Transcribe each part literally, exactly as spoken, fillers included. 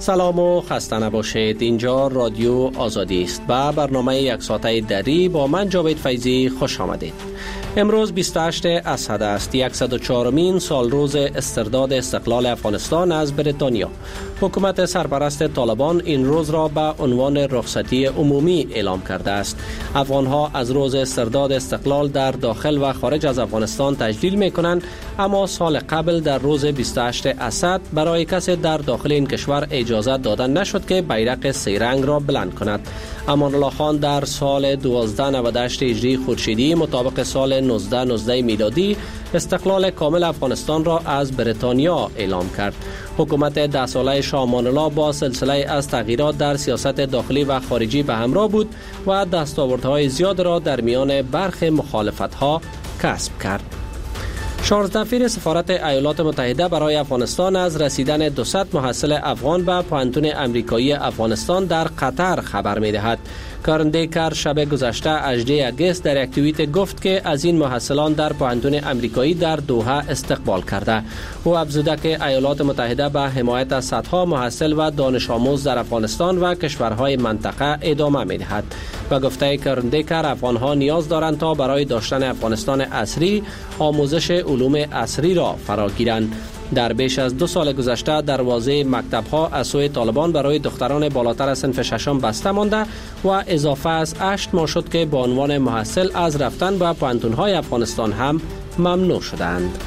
سلام و خسته نباشید. اینجا رادیو آزادی است و برنامه یک ساعته دری با من جاوید فیضی خوش آمدید. امروز بیست و هشتم اسد است، صد و چهارمین سال روز استرداد استقلال افغانستان از بریتانیا. حکومت سرپرست طالبان این روز را به عنوان رخصتی عمومی اعلام کرده است. افغانها از روز استرداد استقلال در داخل و خارج از افغانستان تجلیل می کنند، اما سال قبل در روز بیست و هشتم اسد برای کسی در داخل این کشور اجازه داده نشد که بیرق سه رنگ را بلند کند. امان الله خان در سال دوازده نود و هشت هجری خورشیدی مطابق سال نوزده نوزده میلادی استقلال کامل افغانستان را از بریتانیا اعلام کرد. حکومت ده ساله شاه امان الله با سلسله از تغییرات در سیاست داخلی و خارجی به همراه بود و دستاوردهای زیاد را در میان برخی مخالفت‌ها کسب کرد. چارلز نفیر سفارت ایالات متحده برای افغانستان از رسیدن دویست محصل افغان به پوهنتون امریکایی افغانستان در قطر خبر می‌دهد. کارن دیکر شب گذشته هجدهم اگست در یک توییت گفت که از این محصلان در پوهنتون امریکایی در دوحه استقبال کرده. او افزوده که ایالات متحده به حمایت از صدها محصل و دانش آموز در افغانستان و کشورهای منطقه ادامه می‌دهد. و گفته کارن دیکر افغانها نیاز دارند تا برای داشتن افغانستان عصری آموزش علوم عصری را فراگیرند. در بیش از دو سال گذشته دروازه مکتب‌ها از سوی طالبان برای دختران بالاتر از صنف ششم بسته مانده و اضافه از هشت ماه شد که به عنوان محصل از رفتن به پوهنتون‌های افغانستان هم ممنوع شدند.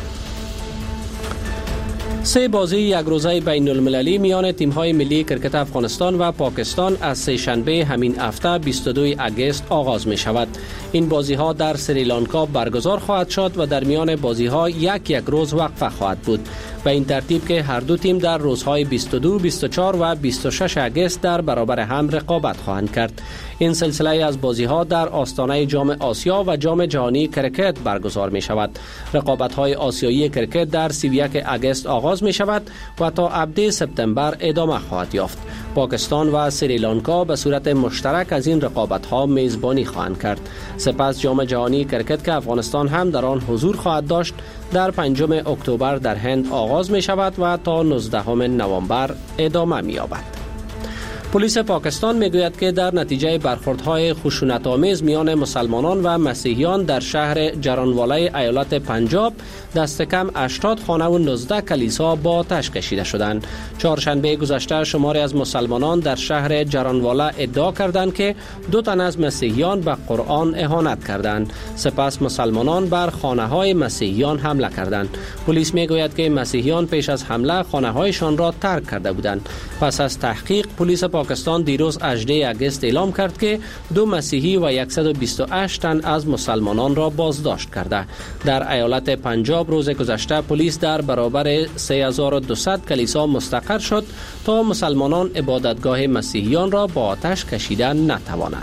سه بازی یک روزه بین المللی میان تیم‌های ملی کرکت افغانستان و پاکستان از سه شنبه همین هفته بیست و دوم اگست آغاز می شود. این بازی‌ها در سریلانکا برگزار خواهد شد و در میان بازی‌ها یک یک روز وقفه خواهد بود. و این ترتیب که هر دو تیم در روزهای بیست و دو، بیست و چهار و بیست و شش اگست در برابر هم رقابت خواهند کرد. این سلسله از بازی‌ها در آستانه جام آسیا و جام جهانی کرکت برگزار می شود. رقابت‌های آسیایی کرکت در سی و یک اگست آغاز می شود و تا هفدهم سپتامبر ادامه خواهد یافت. پاکستان و سریلانکا به صورت مشترک از این رقابت‌ها میزبانی خواهند کرد. سپس جام جهانی کرکت که افغانستان هم در آن حضور خواهد داشت در پنجم اکتبر در هند آغاز می شود و تا نوزدهم نوامبر ادامه می یابد. پلیس پاکستان میگوید که در نتیجه برخوردهای خشونت‌آمیز میان مسلمانان و مسیحیان در شهر جرانواله ایالت پنجاب دست کم هشتاد خانه و نوزده کلیسا با آتش کشیده شدند. چهارشنبه گذشته شماری از مسلمانان در شهر جرانواله ادعا کردند که دو تن از مسیحیان به قرآن اهانت کردند. سپس مسلمانان بر خانه‌های مسیحیان حمله کردند. پلیس میگوید که مسیحیان پیش از حمله خانه‌هایشان را ترک کرده بودند. پس از تحقیق پلیس پاکستان دیروز هجدهم اگست اعلام کرد که دو مسیحی و صد و بیست و هشت تن از مسلمانان را بازداشت کرده. در ایالت پنجاب روز گذشته پلیس در برابر سه هزار و دویست کلیسا مستقر شد تا مسلمانان عبادتگاه مسیحیان را با آتش کشیدن نتوانند.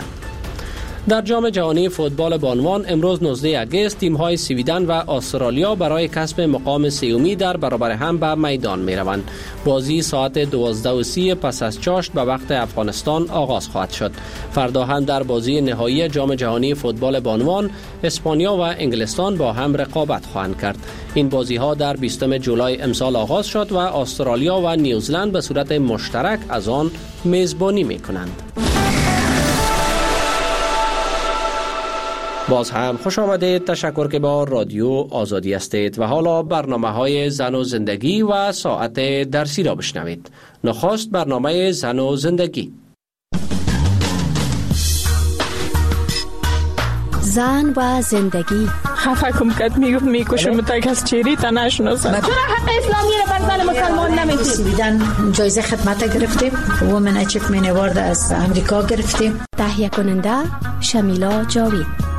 در جام جهانی فوتبال بانوان امروز نوزدهم اگست تیم‌های سویدن و استرالیا برای کسب مقام سومی در برابر هم به میدان می‌روند. بازی ساعت دوازده و سی پس از چاشت به وقت افغانستان آغاز خواهد شد. فردا هم در بازی نهایی جام جهانی فوتبال بانوان اسپانیا و انگلستان با هم رقابت خواهند کرد. این بازی‌ها در بیستم جولای امسال آغاز شد و استرالیا و نیوزلند به صورت مشترک از آن میزبانی می‌کنند. باز هم خوش آمدید. تشکر که با رادیو آزادی هستید و حالا برنامه های زن و زندگی و ساعت درسی را بشنوید. نخست برنامه زن و زندگی. زن و زندگی. خفه کم کت میگفت میکشم متک از چیری تا نشناسم. چرا حق اسلامی رو بر زن مسلمان نمیدید؟ سویدن جایزه خدمت گرفتیم. وومن اچیومنت اوارد از امریکا گرفتیم. تهیه کننده شمیلا جاوید.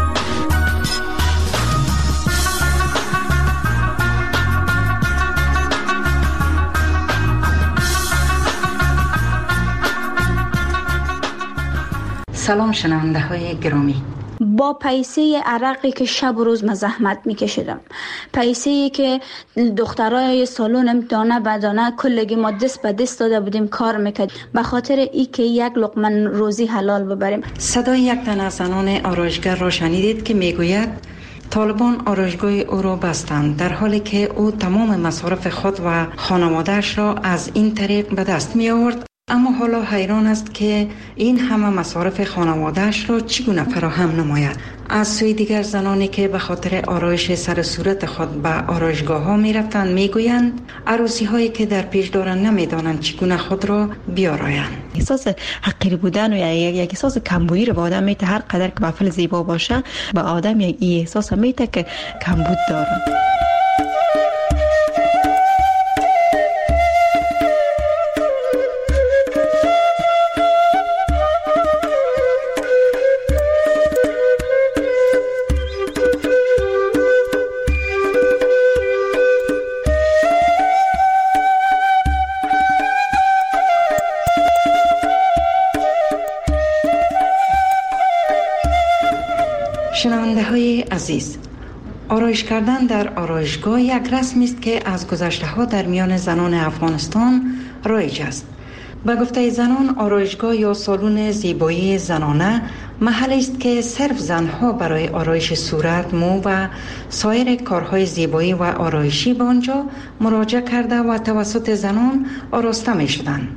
سلام شنونده های گرامی. با پیسه عرقی که شب و روز من زحمت میکشیدم، پیسه‌ای که دخترای سالون امتحانه بدانه کلگی ما دست به دست داده بودیم کار میکرد به خاطر ای که یک لقمه روزی حلال ببریم. صدای یک تن از زنان آرایشگر را شنیدید که میگوید طالبان آرایشگاه او را بستند، در حالی که او تمام مصارف خود و خانواده‌اش را از این طریق به دست می آورد. اما حالا حیران است که این همه مصارف خانواده‌اش را چگونه فراهم نماید. از سوی دیگر زنانی که به خاطر آرایش سر و صورت خود به آرایشگاه ها می رفتند می گویند عروسی هایی که در پیش دارند نمی دانند چگونه خود را بیارایند. احساس حقیر بودن و یک یک احساس کمبودی رو به آدم میته. هر قدر که بافل زیبا باشه به آدم یک احساس میته که کمبود داره. شنونده های عزیز، آرایش کردن در آرایشگاه یک رسمی است که از گذشته ها در میان زنان افغانستان رایج است. به گفته زنان، آرایشگاه یا سالن زیبایی زنانه محلی است که صرف زنها برای آرایش صورت، مو و سایر کارهای زیبایی و آرایشی به آنجا مراجعه کرده و توسط زنان آراسته می شدند.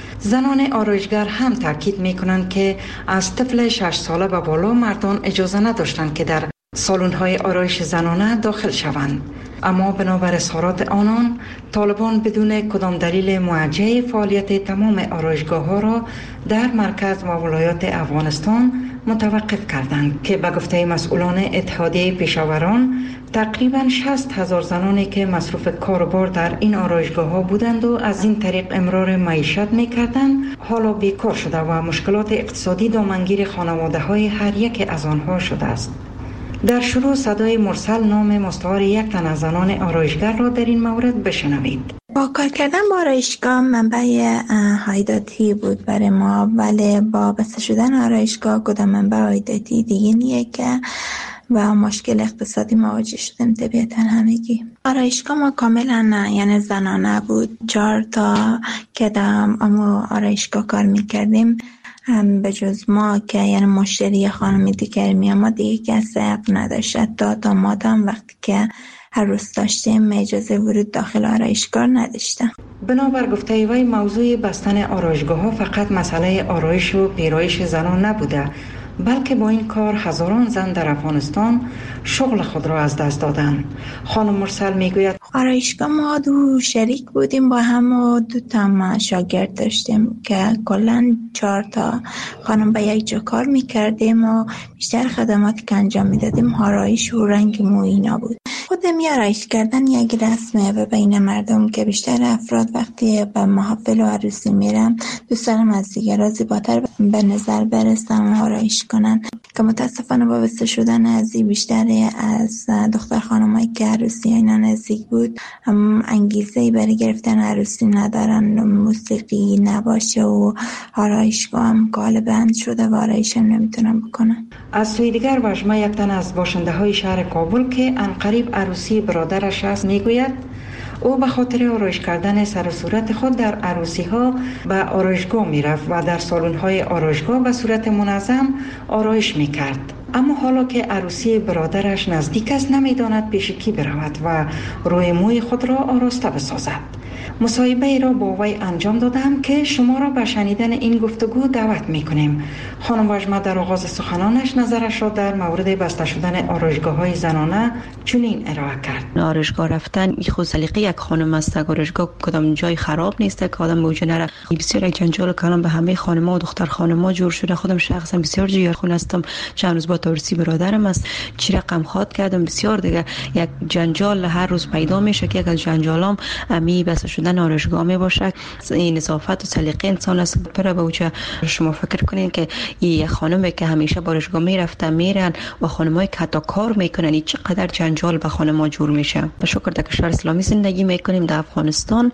زنان آرایشگر هم تاکید می کنند که از طفل شش ساله به بالا مردان اجازه نداشتند که در سالن‌های آرایش زنانه داخل شوند. اما بنابر اظهارات آنان، طالبان بدون کدام دلیل موجه فعالیت تمام آرایشگاه‌ها را در مرکز و ولایات افغانستان متوقف کردند که به گفته مسئولان اتحادیه پیشاوران تقریباً شصت هزار زنانی که مصروف کار و بار در این آرایشگاه‌ها بودند و از این طریق امرار معیشت می‌کردند، حالا بیکار شده و مشکلات اقتصادی دامنگیر خانواده‌های هر یک از آنها شده است. در شروع صدای مرسل نام مستعار یک تن از زنان آرایشگر را در این مورد بشنوید. با کار کردن با آرایشگاه منبع عایداتی بود برای ما، ولی با بسته شدن آرایشگاه کدام منبع عایداتی دیگه نیه که و مشکل اقتصادی مواجه شدیم. طبیعتا همگی آرایشگاه ما کاملا نه، یعنی زنانه بود. چهار تا که در اما آرایشگاه کار میکردیم به جز ما که یعنی مشتری خانم دیگر می آمد دیگه کسی حق نداشت. تا دامادم وقتی که هر روز داشتیم اجازه ورود داخل آرایشگاه نداشتم. بنابر گفته وی موضوع بستن آرایشگاه ها فقط مسئله آرایش و پیرایش زنان نبوده، بلکه با این کار هزاران زن در افغانستان شغل خود را از دست دادند. خانم مرسل میگوید آرایشگاه ما دو شریک بودیم با هم و دو تا شاگرد داشتیم که کلا چهار تا خانم به یک جا کار میکردیم و بیشتر خدماتی که انجام میدادیم آرایش و رنگ مو اینا بود. خودم آرایش کردن یک رسمه و بین مردم که بیشتر افراد وقتی به محافل و عروسی میرن دوست دارم از دیگرها زیباتر به نظر برسن و آرایش کنن، که متاسفانه با بسته شدن از این بیشتر از دختر خانمایی که عروسی اینا نزدیک بود هم انگیزه‌ای برای گرفتن عروسی ندارن، موسیقی نباشه و آرایشگاه هم غالباً شده و آرایش هم نمیتونن بکنن. از سوی دیگر وژما یک تن از باشنده های شهر کابل که انقریب عروسی برادرش است میگوید او به خاطر آرایش کردن سر و صورت خود در عروسی ها به آرایشگاه می رفت و در سالن های آرایشگاه به صورت منظم آرایش می کرد. اما حالا که عروسی برادرش نزدیک است نمی داند پیش کی برود و روی موی خود را آراسته بسازد. مصاحبه ای را با وی انجام دادم که شما را به شنیدن این گفتگو دعوت می کنیم. خانم وژما در آغاز سخنانش نظرش را در مورد بسته شدن آرایشگاه های زنانه چنین ارائه کرد. آرایشگاه رفتن این خود سلیقه یک خانم است. آرایشگاه کدام جای خراب نیست که آدم به اونجا نره. بسیار یک جنجال کلام به همه خانم‌ها و دختر خانم‌ها جور شده. خودم شخصا بسیار جیگرخون هستم. چند روز با تورسی برادرم است چی رقم خواد کردم. بسیار دیگه یک جنجال هر روز پیدا میشه که یک از جنجالام امی بس شدن آرایشگاه می باشه. این نظافت و سلیقه انسان است. برای به اوجه شما فکر کنین که این خانمی که همیشه آرایشگاه میرفتن میرن و خانمایی که حتی کار میکنن این چقدر جنجال به خانم‌ها جور میشه. به شکر در کشور اسلامی زندگی میکنیم در افغانستان.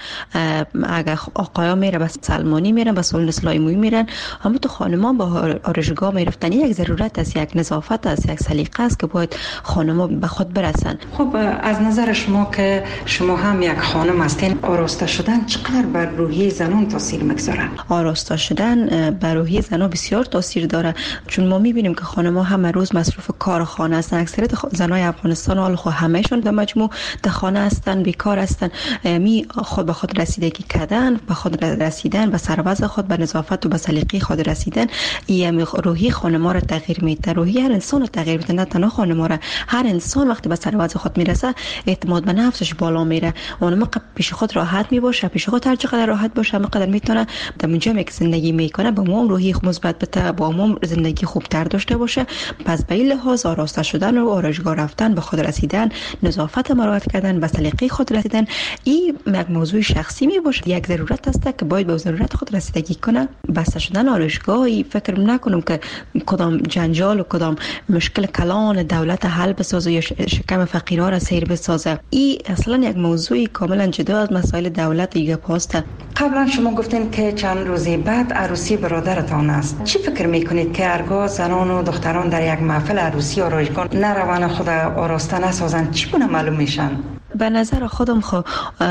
اگر آقایا میره به سلمانی میرن به سالن اسلامی میرن، اما تو خانم‌ها با آرایشگاه میرفتن. یک ضرورت است، یک نظافت است، یک سلیقه است که باید خانم‌ها به خود برسن. خب از نظر شما که شما هم یک خانم هستین، آراسته شدن چقدر بر روحیه زنان تاثیر میگذاره؟ آراسته شدن بر روحیه زنان بسیار تاثیر داره، چون ما میبینیم که خانم‌ها همه روز مصروف کار خانه هستن. اکثریت زنای افغانستان حال خو همهشون در مجموع در خانه هستن، بیکار هستن. می خود به خود رسیدگی کردن، به خود رسیدن، به سرباز خود، به نظافت و به سلیقه خود رسیدن، این روحی خانم‌ها را تغییر میده. روحی هر انسان را تغییر میده، نه تنها خانم‌ها را. هر انسان وقتی به سرباز خود میرسه اعتماد به نفسش بالا میره. اون موقع پیش خود راحت میباشه، پیش خود هر چقدر راحت باشه همقدر میتونه در اونجا که زندگی میکنه با عموم روحی مثبت بته، با عموم زندگی خوبتر داشته باشه. پس به این لحاظ آراسته شدن و آرایشگاه رفتن، به خود رسیدن، نظافت مراعات کردن، به سلیقه خود رسیدن، این یک موضوع شخصی می باشه. یک ضرورت است که باید به ضرورت خود رسیدگی کنه. بسته شدن آرایشگاهی فکر نکنم که کدام جنجال و کدام مشکل کلان دولت حل بسازه یا شکم فقیرها را سیر بسازه. این اصلا یک موضوع کاملا جدا از مسائل دولت دیگه پاسته. قبلا شما گفتین که چند روزی بعد عروسی برادرتان است. چی فکر میکنید که هرگاه زنان و دختران در یک محفل عروسی آرایشگاه نروان خود آراسته نسازند چی گونه معلوم میشن؟ به نظر خودم خو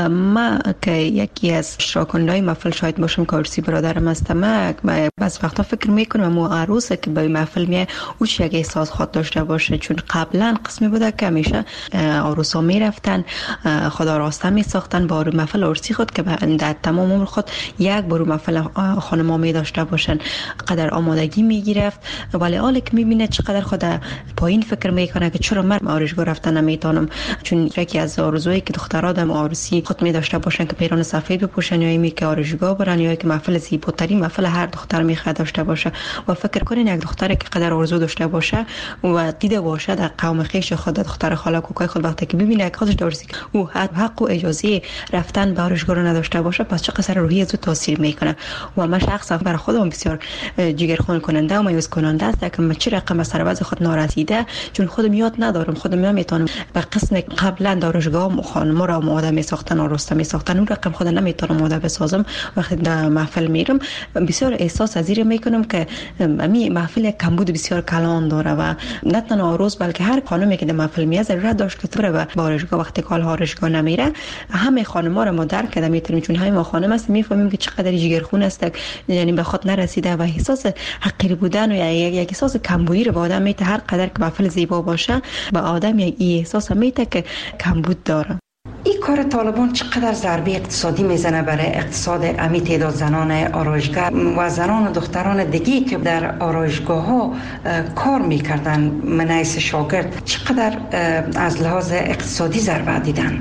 ما که یکی از اشتراک‌کننده‌های محفل شاید باشم که عروسی برادرم است، ما بعض وقتا فکر میکنم مو عروسه که به محفل میه او چه یک احساس خود داشته باشه، چون قبلا قسمی بوده که همیشه عروسا میرفتن خود آراسته میساختن با محفل عروسی خود که در تمام عمر خود یک بار محفل خانم‌ها می داشته باشن. قدر آمادگی میگرفت، ولی حالا که میبینه چقدر خود پایین فکر میکنه که چرا من آرایشگاه رفتن نمیتونم، چون یکی از آرزویی که دخترها در عروسی خود می داشته باشن که پیران سفید بپوشن یا اینی که آرایشگاه برن یا که محفل زیباترین محفل هر دختر میخواد داشته باشه. و فکر کنین یک دختری که قدر آرزو داشته باشه و دیده باشه در قوم خویش خود، دختر خاله کوکای خود، وقتی که ببینه که خودش درسی او حق و اجازه رفتن به آرایشگاه رو نداشته باشه، پس چه قصر روحی از او تاثیر میکنه. و من شخصا برای خودم بسیار جگرخون کننده و مایوس کننده است که من چه رقم سرباز خود نارسیده، چون خودم یاد ندارم، خودم نمیتونم به قسم قبلا آرایشگاه خانم را آماده می ساختن، آراسته می ساختن، اون رقم خود نمیتونم آماده بسازم. وقتی در محفل میرم بسیار احساس ازیر میکنم که می محفل کمبود بسیار کلان داره و نه تنها عروس بلکه هر خانمی که در محفل میاد ضرورت داشت که بره به آرایشگاه. وقتی کال آرایشگاه نمیره همه خانم‌ها را ما درک کرده میتونیم، چون همه ما خانم است میفهمیم که چقدر جگرخون است، یعنی به خود نرسیده و احساس حقیر بودن و یک یک احساس کمبودی رو به آدم میته. هر قدر که محفل زیبا باشه به آدم یک احساس میته که کمبود داره. این کار طالبان چقدر ضربه اقتصادی میزنه برای اقتصاد امی تعداد زنان آرایشگر و زنان و دختران دیگی که در آرایشگاه ها کار میکردن من حیث شاگرد، چقدر از لحاظ اقتصادی ضربه دیدن؟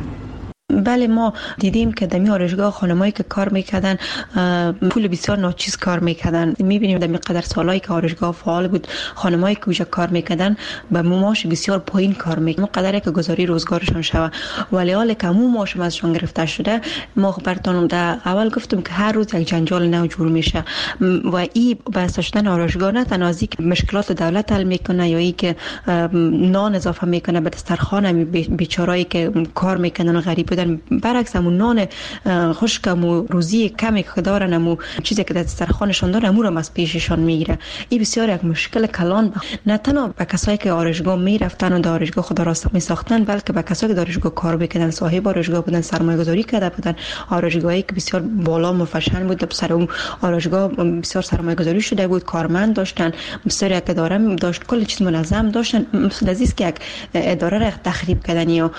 بله ما دیدیم که در آرایشگاه خانمایی که کار میکردن پول بسیار ناچیز کار میکردن. میبینیم در مقدار سالایی که آرایشگاه فعال بود خانمایی که اونجا کار میکردن به معاش بسیار پایین کار میکردن، مقداری که گزاری روزگارشان شوه. ولی حالا که همون معاشم ازشان گرفته شده، ما براتون در اول گفتم که هر روز یک جنجال نو جور میشه و این بسته شدن آرایشگاه نه تنها از اینکه مشکلات دولت حل میکنه یا اینکه نان اضافه میکنه به دسترخوان بیچارهایی که کار میکنن و غریب بودن، برعکس همون نان خشکم و روزی کمی که دارن، همون چیزی که در دسترخوانشان دارن همون رو از پیششان میگیره. این بسیار یک مشکل کلان نه تنها به کسایی که آرایشگاه میرفتن و در آرایشگاه خود راسته میساختن، بلکه به کسایی که در آرایشگاه کار میکردن، صاحب آرایشگاه بودن، سرمایه گذاری کرده بودن، آرایشگاهی که بسیار بالا مفشن بود، سر اون آرایشگاه بسیار سرمایه گذاری شده بود، کارمند داشتن، بسیار یک اداره داشت، کل چیز منظم داشتن. لذیذ که یک اداره را تخریب کردن و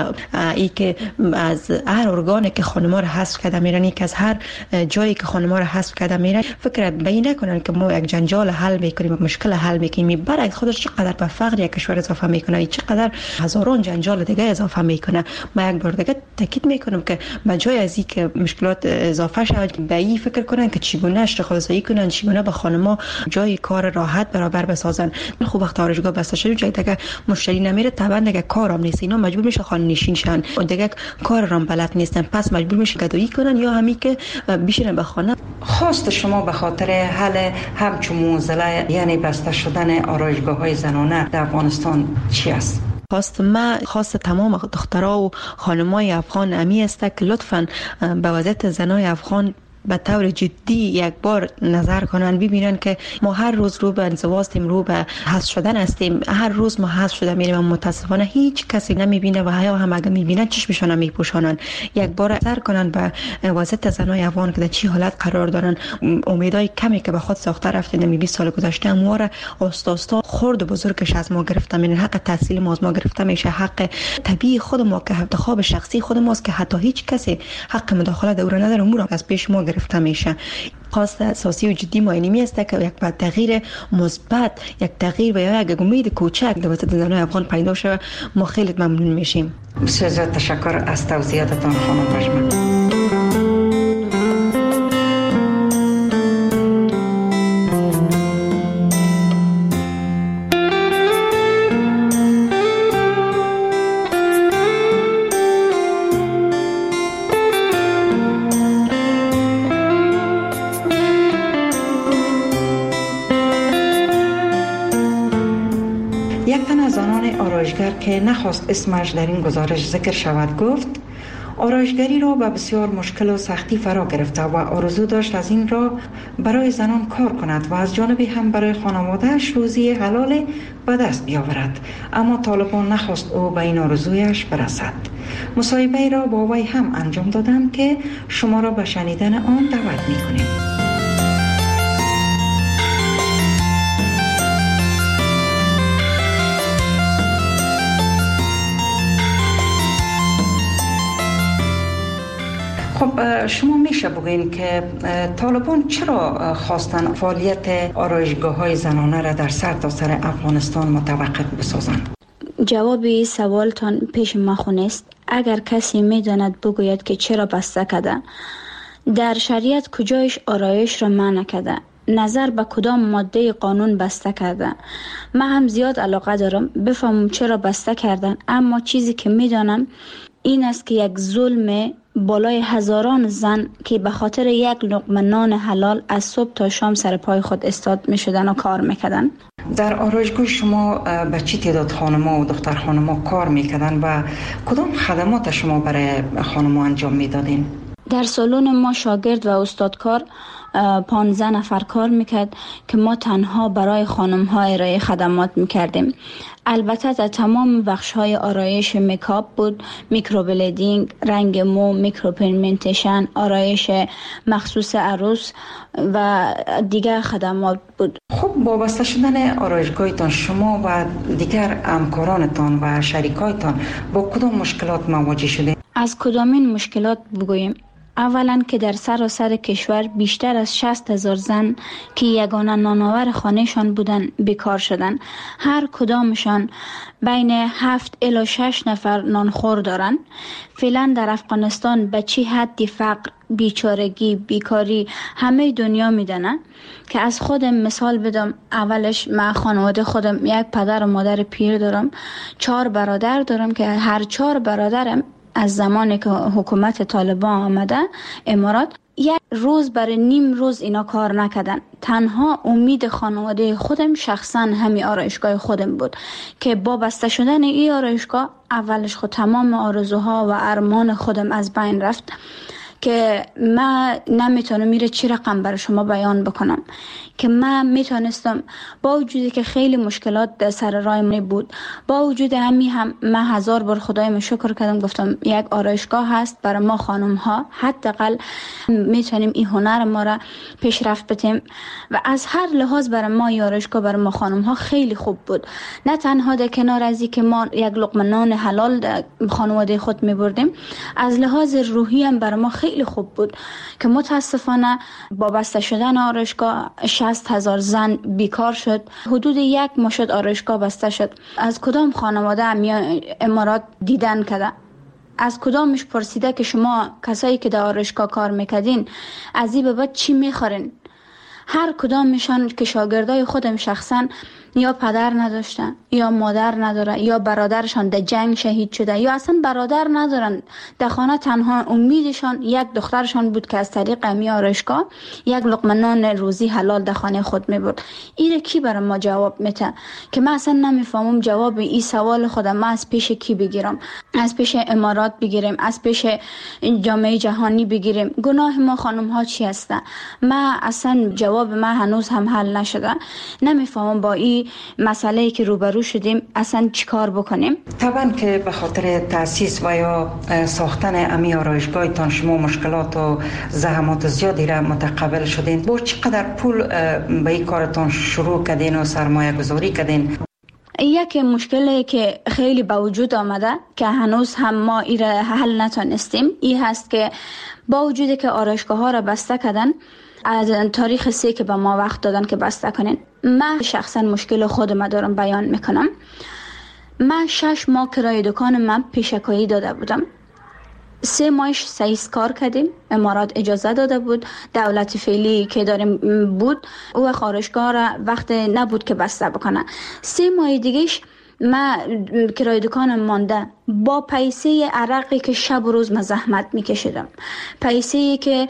ای که از هر ارگانی که خانم‌ها را حذف کرده میرن، یک از هر جایی که خانم‌ها را حذف کرده میرن، فکر به این نکنن که ما یک جنجال حل میکنیم، مشکل حل میکنیم. برعکس خودش چقدر به فقر یک کشور اضافه میکنه، چقدر هزاران جنجال دیگه اضافه میکنه. ما یک بار دیگه تاکید میکنم که به جای از این که مشکلات اضافه شود، به این فکر کنن که چگونه اشتغال زایی کنن، چگونه به خانم‌ها جای کار راحت برابر بسازن. خوب وقت آرایشگاه بسته شد جای دیگه مشتری نمیره، طبعا دیگه کارام نیست، اینا مجبور میشه خانه نشین شن و دیگه کار رام بلد نیستن، پس مجبور میشه گدایی کنن یا همین که بشینن به خانه. خواست شما به خاطر حل همچون موزله یعنی بسته شدن آرایشگاه‌های زنانه در افغانستان چی است؟ خواست ما خواست تمام دخترها و خانمای افغان امی است که لطفاً به وضعیت زنای افغان به طور جدی یک بار نظر کنن، ببینن که ما هر روز رو به انزوا هستیم، رو به حذف شدن هستیم، هر روز ما حذف شده میریم. متاسفانه هیچ کسی نمیبینه و یا هم اگه میبینن چشمشون میپوشانن. یک بار نظر کنن به وضعیت زنای افغان که در چی حالت قرار دارن. امیدای کمی که به خود ساخته رفتیم نمی بیست سال گذشته امواره استاستا خرد و بزرگش از ما گرفته میشن، حق تحصیل ما از ما گرفته میشه، حق طبیعی خود ما که انتخاب شخصی خود ماست که حتی هیچ کسی حق مداخله در اون نداره، امور از پیش ما گرفته میشه. خواست اساسی و جدی ما اینمی است که یک تغییر مثبت، یک تغییر و یا یک امید کوچک در وسط زنان افغان پیدا شه. ما خیلی ممنون میشیم. بسیار زیاد تشکر از توضیحاتتان خانم پژمان. که نخواست اسمش در این گزارش ذکر شود گفت آرایشگری را به بسیار مشکل و سختی فرا گرفته و آرزو داشت از این را برای زنان کار کند و از جانبی هم برای خانواده‌اش روزی حلال به دست بیاورد، اما طالبان نخواست او به این آرزویش برسد. مصاحبه را با وی هم انجام دادم که شما را به شنیدن آن دعوت می‌کنیم. خب شما میشه بگوین که طالبان چرا خواستن فعالیت آرایشگاه‌های زنانه را در سرتاسر افغانستان متوقف بسازند؟ جواب سوالتان پیش ما خونست. اگر کسی میداند بگوید که چرا بسته کرده، در شریعت کجایش آرایش را منع کرده، نظر به کدام ماده قانون بسته کرده. من هم زیاد علاقه دارم بفهمم چرا بسته کردن، اما چیزی که میدانم این است که یک ظلم بالای هزاران زن که به خاطر یک لقمه نان حلال از صبح تا شام سر پای خود استاد می شدن و کار میکردن. در آرایشگاه شما به چی تعداد خانم‌ها و دختر خانم‌ها کار میکردن و کدام خدمات شما برای خانم‌ها انجام میدادین؟ در سالن ما شاگرد و استادکار پانزده نفر کار میکرد که ما تنها برای خانم ها ارائه خدمات میکردیم. البته در تمام بخش های آرایش میکاپ بود، میکروبلیدینگ، رنگ مو، میکروپیگمنتیشن، آرایش مخصوص عروس و دیگر خدمات بود. خب وابسته شدن آرایشگاهتان شما و دیگر همکارانتان و شریکایتان با کدام مشکلات مواجه شده؟ از کدامین مشکلات بگوییم؟ اولا که در سراسر کشور بیشتر از شصت هزار زن که یگانه نانآور خانهشان بودن بیکار شدن. هر کدامشان بین هفت الی شش نفر نانخور دارن. فعلا در افغانستان به چی حدی فقر، بیچارگی، بیکاری همه دنیا میدنه که از خودم مثال بدم. اولش من خانواده خودم یک پدر و مادر پیر دارم، چهار برادر دارم که هر چهار برادرم از زمانی که حکومت طالبان آمده امارات یک روز برای نیم روز اینا کار نکردن. تنها امید خانواده خودم شخصا همین آرایشگاه خودم بود که با بسته شدن این آرایشگاه اولش خود تمام آرزوها و ارمان خودم از بین رفت که من نمیتونم میره چی رقم برای شما بیان بکنم که من میتونستم با وجودی که خیلی مشکلات در سر راه من بود، با وجود همی هم من هزار بار خدایم شکر کردم، گفتم یک آرایشگاه هست برای ما خانم ها، حداقل میتونیم این هنر ما را پیشرفت بدیم و از هر لحاظ برای ما این آرایشگاه برای ما خانم ها خیلی خوب بود. نه تنها در کنار از این که ما یک لقمه نان حلال در خانواده خود میبردیم، از لحاظ روحی هم برای ما خیلی خوب بود که متاسفانه با بسته شدن آرایشگاه شصت هزار زن بیکار شد. حدود یک ماه شد آرایشگاه بسته شد. از کدام خانواده امارات دیدن کده؟ از کدامش پرسیده که شما کسایی که در آرایشگاه کار میکردین از این به بعد چی میخورین؟ هر کدامشان که شاگردای خودم شخصا یا پدر نداشتن یا مادر نداره یا برادرشان در جنگ شهید شده یا اصلا برادر ندارن، در خانه تنها امیدشان یک دخترشان بود که از طریق امی آرایشگاه یک لقمه نان روزی حلال در خانه خود میبرد. این کی برای ما جواب میده که من اصلا نمیفهمم جواب این سوال خودم ما از پیش کی بگیرم؟ از پیش امارات بگیریم، از پیش جامعه جهانی بگیریم؟ گناه ما خانم ها چی هسته؟ من اصلا جواب من هنوز هم حل نشده. نمیفهمم با این مسئله که روبرو شدیم اصلا چیکار بکنیم. طبعا که به خاطر تاسیس و یا ساختن امی آرایشگاهتان شما مشکلات و زحمات زیادی را متقبل شدین. با چقدر پول به این کارتان شروع کردین و سرمایه گذاری کردین؟ یک مشکلی که خیلی به وجود آمده که هنوز هم ما این را حل نتونستیم این هست که با وجودی که آرایشگاه ها را بسته کردن، از تاریخ سه که به ما وقت دادن که بسته کنین، من شخصا مشکل خودم دارم بیان میکنم. من شش ماه کرایه دکان من پیشکایی داده بودم. سه ماهش سایس کار کردیم، امارات اجازه داده بود، دولت فعلی که داریم بود او خارجگاه را وقت نبود که بسته بکنه. سه ماه دیگهش من کرایه دکانم مانده با پیسه عرقی که شب و روز من زحمت میکشیدم، پیسه که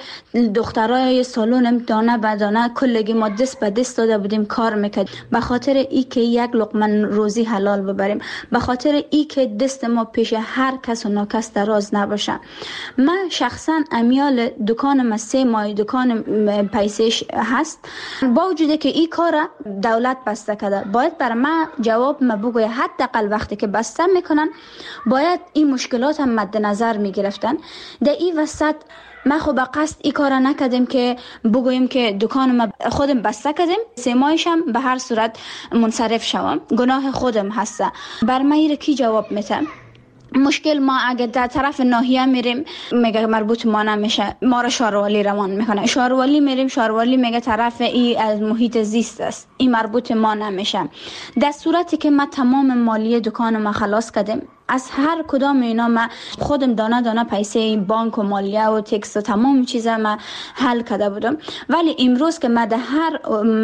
دخترای سالونم دانه به دانه کلگی ما دست به دست داده بودیم کار میکرد به خاطر ای که یک لقمه روزی حلال ببریم، به خاطر ای که دست ما پیش هر کس و ناکس دراز نباشه. من شخصا امیال دکانم سه ماه دکان پیسهش هست، با وجودی که ای کار دولت بسته کرده، باید برای من جواب ما بگوی حداقل وقتی که بسته میکنن باید این مشکلات هم مد نظر می گرفتن. در این وسط ما خب به قصد این کار نکردیم که بگوییم که دکان ما خودم بسته کردیم سه ماهشم به هر صورت منصرف شوم، گناه خودم هسته. بر من این کی جواب میتم؟ مشکل ما اگر در طرف ناحیه میریم میگه مربوط ما نمیشه، ما را شاروالی روان میکنه. شاروالی میریم، شاروالی میگه طرف ای از محیط زیست است، این مربوط ما نمیشه. در صورتی که ما تمام مالیه دکان ما خلاص کردیم، از هر کدام اینا من خودم دانه دانه پیسه بانک و مالیه و تکس و تمام چیزا من حل کرده بودم، ولی امروز که من در هر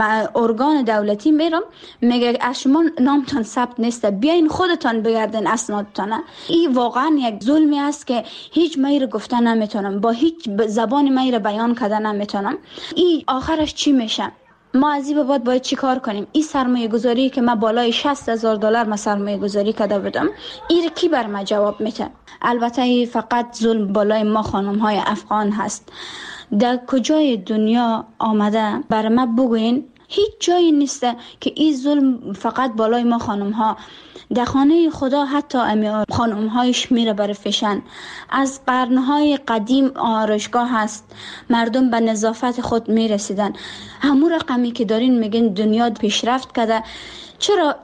ارگان دولتی میرم میگه از شما نامتان ثبت نیست، بیاین خودتان بگردین اسنادتان. این واقعا یک ظلمی است که هیچ میره گفته نمیتونم، با هیچ زبان میره بیان کرده نمیتونم. این آخرش چی میشه؟ ما از این بعد باید چی کار کنیم؟ این سرمایه گذاری که من بالای شصت هزار دلار من سرمایه گذاری کرده بودم، این کی بر من جواب میده؟ البته فقط ظلم بالای ما خانم های افغان هست. در کجای دنیا آمده بر من بگوین؟ هیچ جایی نیست که این ظلم فقط بالای ما خانم ها. در خانه خدا حتی امی خانم هایش میره بر فشن. از قرنهای قدیم آرایشگاه هست، مردم به نظافت خود میرسیدن. همون رقمی که دارین میگین دنیا پیشرفت کرده، چرا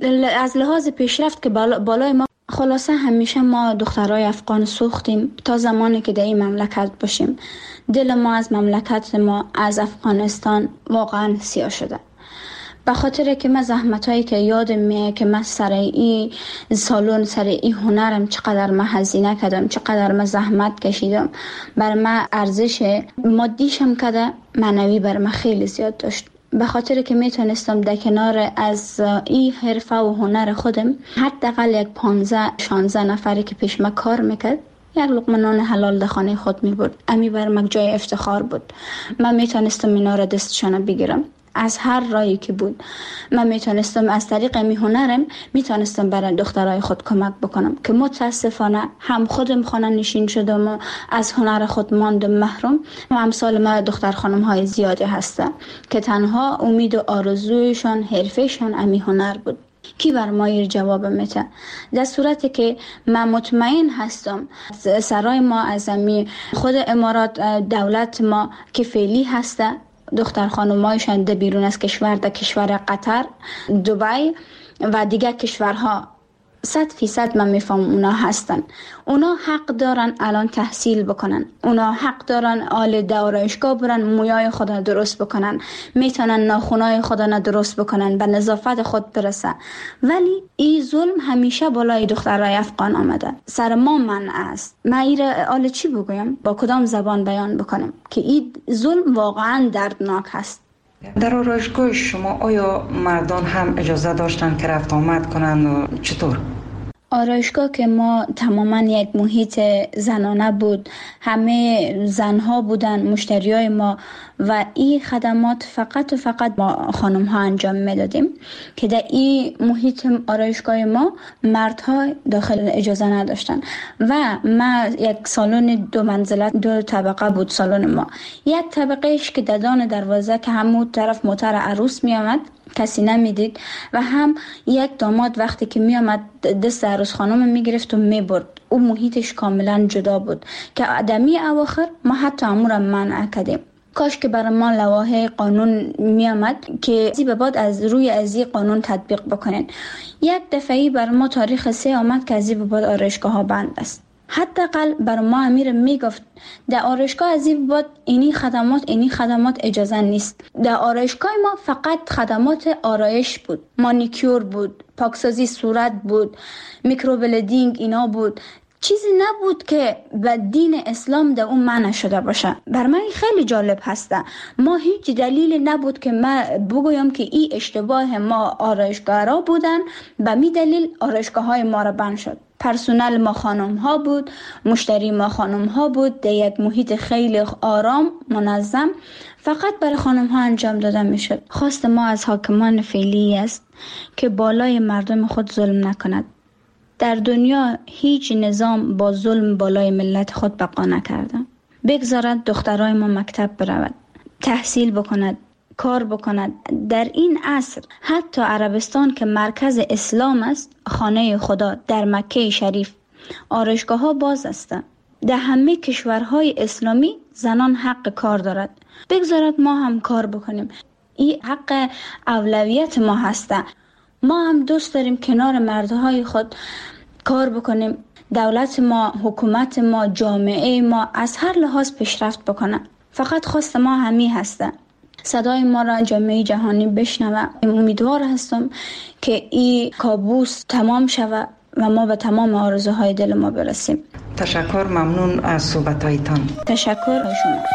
از لحاظ پیشرفت که بالای ما؟ خلاصه همیشه ما دخترای افغان سوختیم تا زمانی که در این مملکت باشیم. دل ما از مملکت ما از افغانستان واقعا سیاه شده، به خاطر که من زحمتایی که یادم میاد که من سر این سالن سر این هنرم چقدر من هزینه کردم، چقدر من زحمت کشیدم. بر من ارزش مادیشم کده، معنوی بر من خیلی زیاد داشت، به خاطر که میتونستم در کنار از این حرفه و هنر خودم حداقل یک پانزده شانزده نفری که پیش من کار میکرد یک لقمه نان حلال در خانه خود میبرد. امی بر من جای افتخار بود. من میتونستم اینا را دستشانه بگیرم از هر راهی که بود. من میتونستم از طریق می هنرم میتونستم برای دخترای خود کمک بکنم که متاسفانه هم خودم خانه نشین شدم و از هنر خود ماندم محروم و امثال ما دختر خانم های زیادی هستن که تنها امید و آرزویشان حرفشان امی هنر بود. کی بر ما ایر جواب میده؟ در صورتی که من مطمئن هستم سرای ما از امی خود امارات دولت ما که فعلی هسته، دختر خانمایشان ده بیرون از کشور، در کشور قطر، دبی و دیگر کشورها صد فیصد من میفهم اونا هستن. اونا حق دارن الان تحصیل بکنن، اونا حق دارن آل دورایشگاه برن مویای خدا درست بکنن، میتونن ناخونای خدا درست بکنن، به نظافت خود برسن. ولی این ظلم همیشه بالای دخترای افغان آمده، سر ما منع است. من ایره آل چی بگویم؟ با کدام زبان بیان بکنم که این ظلم واقعا دردناک هست؟ در آرایشگاه شما آیا مردان هم اجازه داشتن که رفت آمد کنند و چطور؟ آرایشگاه که ما تماما یک محیط زنانه بود، همه زنها بودن مشتریای ما و این خدمات فقط و فقط ما خانم ها انجام میدادیم که در این محیط آرایشگاه ما مردها داخل اجازه نداشتن. و ما یک سالن دو منزله دو طبقه بود سالن ما، یک طبقهش که ددان دروازه که همون طرف موتر عروس می آمد کسی نمیدید و هم یک داماد وقتی که می آمد دست عروس خانم می گرفت و می برد. او محیطش کاملا جدا بود که آدمی اواخر ما حتی امور منع کردیم. کاش که برای ما لوایح قانون می آمد که زی به بعد از روی ازی قانون تطبیق بکنین. یک دفعی برای ما تاریخ سه آمد که ازی به بعد آرایشگاه ها بند است. حداقل برای ما امیر میگفت در آرایشگاه از این بعد اینی خدمات اینی خدمات اجازه نیست. در آرایشگاه ما فقط خدمات آرایش بود، مانیکیور بود، پاکسازی صورت بود، میکروبلیدینگ اینا بود. چیزی نبود که به دین اسلام در اون منع شده باشه. بر من خیلی جالب هسته. ما هیچ دلیلی نبود که من بگویم که این اشتباه ما آرایشگاه را بودن، به می دلیل آرایشگاه های ما را بند شد. پرسونل ما خانم ها بود، مشتری ما خانم ها بود، در یک محیط خیلی آرام منظم فقط برای خانم ها انجام داده می شد. خواست ما از حاکمان فعلی است که بالای مردم خود ظلم نکند. در دنیا هیچ نظام با ظلم بالای ملت خود بقا نکرده. بگذارد دخترای ما مکتب برود، تحصیل بکند، کار بکند. در این عصر حتی عربستان که مرکز اسلام است، خانه خدا در مکه شریف، آرایشگاه ها باز است. در همه کشورهای اسلامی زنان حق کار دارد. بگذارد ما هم کار بکنیم. این حق اولویت ما هسته. ما هم دوست داریم کنار مردهای خود کار بکنیم. دولت ما، حکومت ما، جامعه ما از هر لحاظ پیشرفت بکنه. فقط خواست ما همی هسته. صدای ما را جامعه جهانی بشنوه. امیدوار هستم که این کابوس تمام شود و ما به تمام آرزوهای دل ما برسیم. تشکر، ممنون از صحبتایتان. تشکر از شما.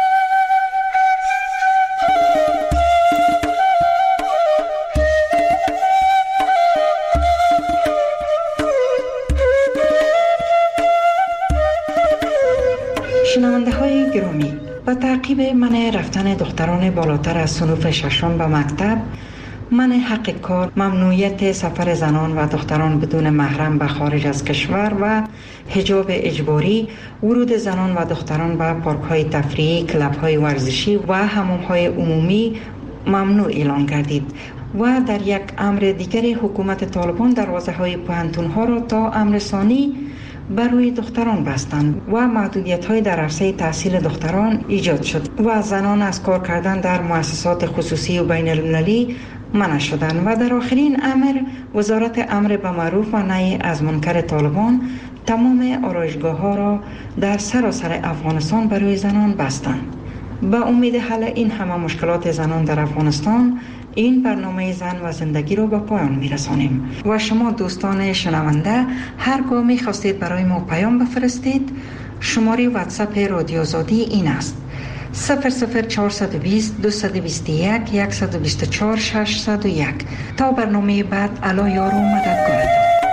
شنونده های گرامی، با تعقیب منع رفتن دختران بالاتر از صنف ششم به مکتب، منع حق کار، ممنوعیت سفر زنان و دختران بدون محرم به خارج از کشور و حجاب اجباری، ورود زنان و دختران به پارک های تفریحی، کلب های ورزشی و حمام های عمومی ممنوع اعلان گردید و در یک امر دیگر حکومت طالبان دروازه های پوهنتون ها را تا امر ثانی بر روی دختران بستند و محدودیت های در عرصه تحصیل دختران ایجاد شد و زنان از کار کردن در مؤسسات خصوصی و بین المللی منع شدند. و در آخرین امر وزارت امر به معروف و نهی از منکر طالبان تمام آرایشگاه ها را در سراسر افغانستان برای زنان بستند. به امید حل این همه مشکلات زنان در افغانستان، این برنامه زن و زندگی رو به پایان میرسانیم و شما دوستان شنونده هرگاه می خواستید برای ما پیام بفرستید، شماره واتساپ رادیو آزادی این است: صفر صفر چهارصد و بیست دویست و بیست و یک صد و بیست و چهار ششصد و یک. تا برنامه بعد، الا یار و مددگار.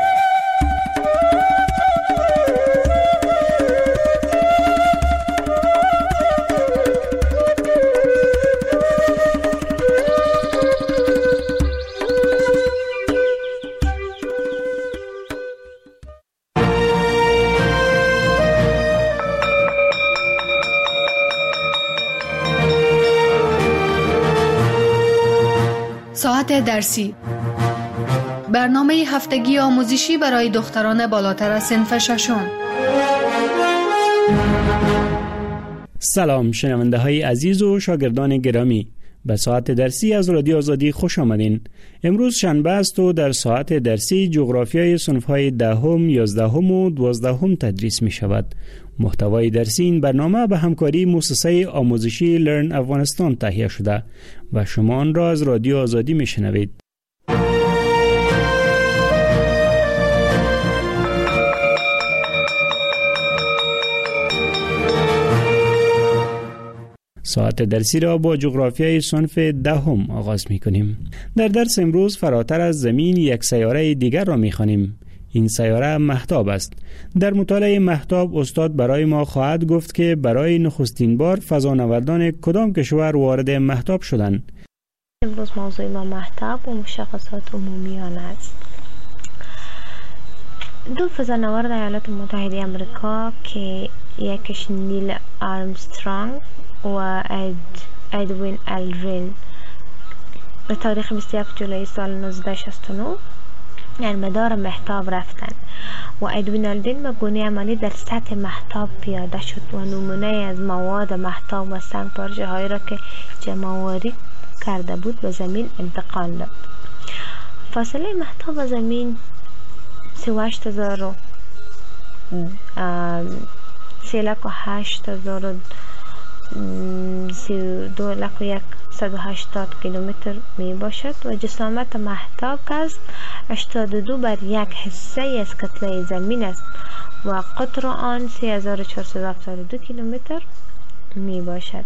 ساعت درسی، برنامه هفتگی آموزشی برای دختران بالاتر از صنف ششم. سلام شنونده های عزیز و شاگردان گرامی، به ساعت درسی از رادیو آزادی خوش آمدین. امروز شنبه است و در ساعت درسی جغرافیای صنف‌های دهم، یازدهم و دوازدهم تدریس می شود. محتوای درسی این برنامه به همکاری مؤسسه آموزشی لرن افغانستان تهیه شده و شما آن را از رادیو آزادی می شنوید. ساعت درسی را با جغرافیای صنف دهم آغاز می کنیم. در درس امروز فراتر از زمین یک سیاره دیگر را می خوانیم. این سیاره مهتاب است. در مطالعه مهتاب استاد برای ما خواهد گفت که برای نخستین بار فضانوردان کدام کشور وارد مهتاب شدند. امروز موضوع ما مهتاب و مشخصات عمومیان است. دو فضانورد ایالات متحده آمریکا که یکیش نیل آرمسترانگ و ادوین الدرین به تاریخ بیست و یک جولای سال نوزده شصت و نه در مدار مهتاب رفتند و ادوین الدرین به گونه عملی در سطح مهتاب پیاده شد و نمونه از مواد مهتاب و سنگ پارچه هایی را که جمع‌آوری کرده بود به زمین انتقال داد. فاصله مهتاب و زمین سی و هشت هزار و سی لک و هشت هزار و سی و دو لک و یک صد و هشتاد کیلومتر می باشد و جسامت مهتاب که است هشتاد و دو بر یک حصه از کتله زمین است و قطر آن سه هزار و چهارصد و هفتاد و دو کیلومتر می باشد.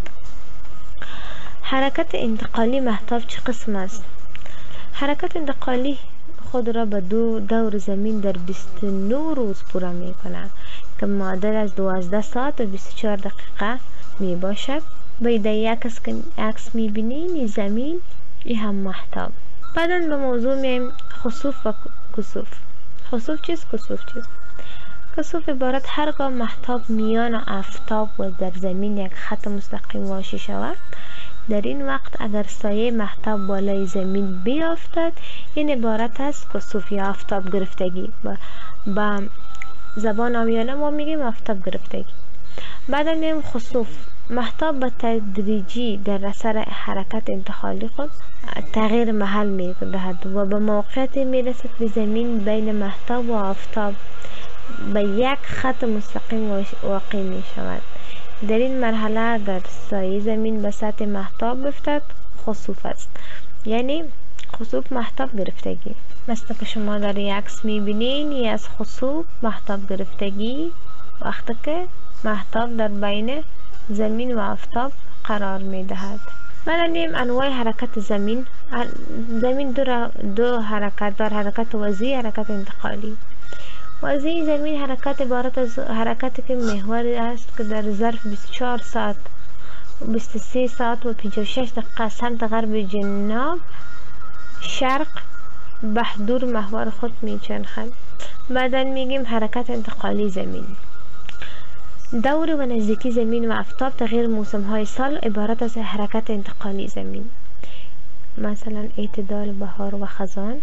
حرکت انتقالی مهتاب چه قسم است؟ حرکت انتقالی خود را به دو دور زمین در بیست و نه روز پوره می کند که معادل از دوازده ساعت و بیست و چهار دقیقه می باشد. باید یک عکس می بینیم زمین ای هم مهتاب. بعدا به موضوع میم خسوف و کسوف. خسوف چیست؟ کسوف چیست؟ کسوف عبارت هرگاه مهتاب میان آفتاب و در زمین یک خط مستقیم واژه شود، در این وقت اگر سایه مهتاب بالای زمین بیافتد این عبارت است کسوف یا آفتاب گرفتگی. با, با زبان عامیانه ما میگیم آفتاب گرفتگی. بعد میگیم خسوف. مهتاب به تدریجی در اثر حرکت انتقالی خود تغییر محل می دهد و به موقعیتی می رسد به زمین بین مهتاب و آفتاب به یک خط مستقیم واقع می شود. در این مرحله اگر سایه زمین به سطح مهتاب بیفتد خسوف است، یعنی خسوف مهتاب گرفتگی. مثل که شما در یک عکس می بینین ی از خسوف مهتاب گرفتگی وقتی که مهتاب در بین زمین و آفتاب قرار می دهد. بعدیم انواع حرکت زمین. زمین دو, دو حرکت دار، حرکت وضعی، حرکت انتقالی. وضعی زمین حرکت عبارت از حرکتی که محور است که در ظرف بیست و چهار ساعت بیست و سه ساعت و پنجاه و شش دقیقه سمت غرب جنوب شرق به دور محور خود می چرخد. بعدا میگیم حرکت انتقالی زمین. دور و نزدیکی زمین و آفتاب تغییر موسم های سال عبارت از حرکت انتقالی زمین. مثلا اعتدال بهار و خزان،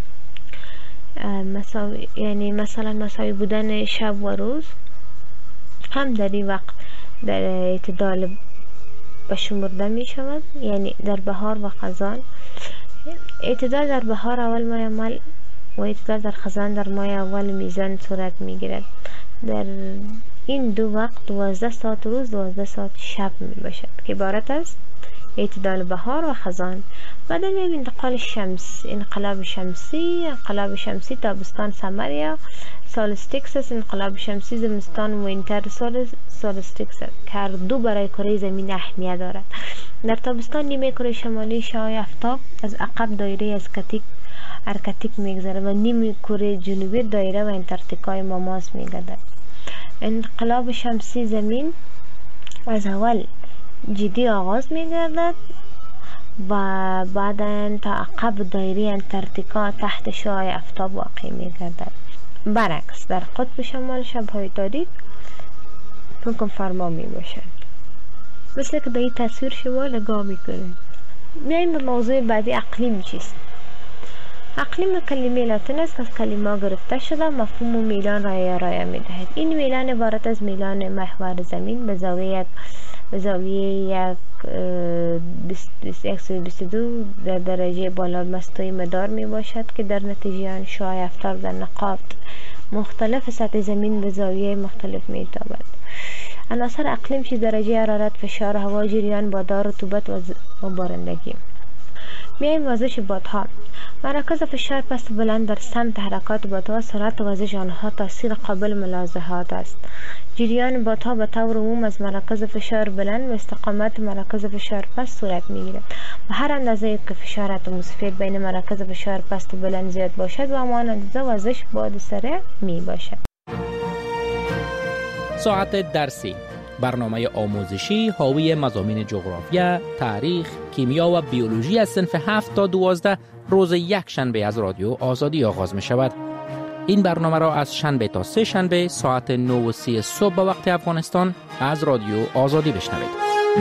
مساوی یعنی مثلا مساوی بودن شب و روز هم در این وقت در اعتدال بشمرده می شود. یعنی در بهار و خزان اعتدال در بهار اول ماه اول و اعتدال در خزان در ماه اول میزان صورت می گیرد. در این دو وقت دوازده ساعت روز دوازده ساعت شب می باشد که عبارت است اعتدال بهار و خزان. بعد می‌بینیم انتقال شمس، انقلاب شمسی، انقلاب شمسی تابستان سمر یا سولستیکس، انقلاب شمسی زمستان وینتر سولستیکس که هر دو برای کره زمین اهمیت دارد. در تابستان نیمه کره شمالی شعاع آفتاب از عقب دایره از کتیک ارکتیک میگذره و نیمه کره جنوبی دایره و انتارکتیکای ماماس میگردد. انقلاب شمسی زمین از اول جدی آغاز میگردد و بعدا تا عقب دایره انتارکتیکا تحت شعاع آفتاب واقع میگردد. برعکس در قطب شمال شب‌های تاریک حکم فرما می باشد. مثل که در این تصویر شما نگاه میکنید. میایم به موضوع بعدی اقلیم چیست؟ اقلیم کلمه لاتین است که از کلمه گرفته شده مفهوم میلان را ارائه میدهد. این میلان عبارت از میلان محور زمین به زاویه به زاویه یک بیست و دو در درجه بالا مستوی مدار می باشد که در نتیجه آن شعاع آفتاب در نقاط مختلف سطح زمین به زاویه مختلف می تابد. عناصر اقلیم چی درجه حرارت، فشار هوا، جریان بادار، رطوبت و بارندگی. میایم وزش بادها. مرکز فشار پست بلند در سمت حرکات بادها، سرعت وزش آنها تاثیر قابل ملاحظات است. جریان بادها به طور عموم از مراکز فشار بلند و استقامت مراکز فشار پست صورت میگیرد و هر اندازه که فشار اتمسفر بین مراکز فشار پست و بلند زیاد باشد و همان اندازه وزش باد سریع می باشد. ساعت درسی، برنامه آموزشی حاوی مضامین جغرافیا، تاریخ، کیمیا و بیولوژی از صنف هفت تا دوازده روز یک شنبه از رادیو آزادی آغاز می شود. این برنامه را از شنبه تا سه شنبه ساعت نه و سی صبح به وقت افغانستان از رادیو آزادی بشنوید.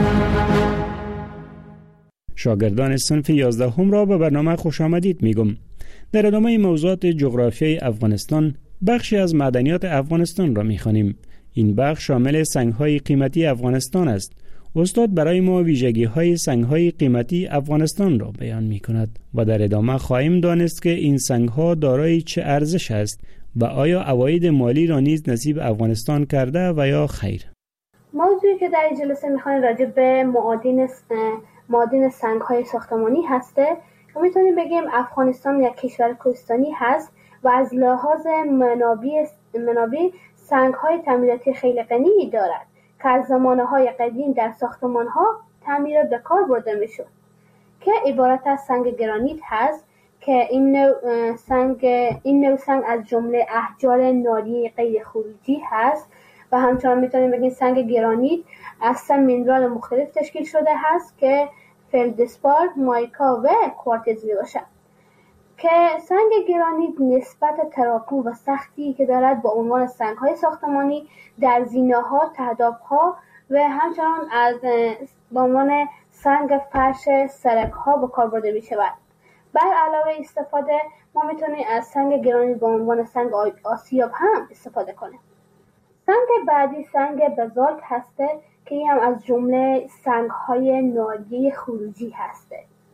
شاگردان صنف یازده هم را به برنامه خوش آمدید میگم. در ادامه موضوعات جغرافیای افغانستان بخشی از معدنیات افغانستان را میخوانیم. این بخش شامل سنگ‌های قیمتی افغانستان است. استاد برای ما ویژگی‌های سنگ‌های قیمتی افغانستان را بیان می‌کند و در ادامه خواهیم دانست که این سنگ‌ها دارای چه ارزش است و آیا عواید مالی را نیز نصیب افغانستان کرده و یا خیر. موضوعی که در این جلسه می‌خوایم راجع به معادن معادن سنگ‌های ساختمانی هسته و می‌تونیم بگیم افغانستان یک کشور کوهستانی هست و از لحاظ منابع منابع سنگ‌های تعمیراتی خیلی غنی دارد که از زمانه‌های قدیم در ساختمان‌ها تعمیرات به کار برده می‌شد که عبارت از سنگ گرانیت هست که این نوع سنگ این نوع سنگ از جمله احجار ناریه غیر خروجی هست و همچنان می‌تونیم بگیم سنگ گرانیت از سه مینرال مختلف تشکیل شده هست که فلدسپار، مایکا و کوارتز میباشد که سنگ گرانیت نسبت تراکم و سختی که دارد با عنوان سنگ‌های ساختمانی در زینه‌ها، تهداب‌ها و همچنان از با عنوان سنگ فرش سرک‌ها به کار برده می‌شود. بر علاوه استفاده ما می‌تونیم از سنگ گرانیت به عنوان سنگ آسیاب هم استفاده کنیم. سنگ بعدی سنگ بزالت هسته که این هم از جمله سنگ‌های ناریه خروجی هسته.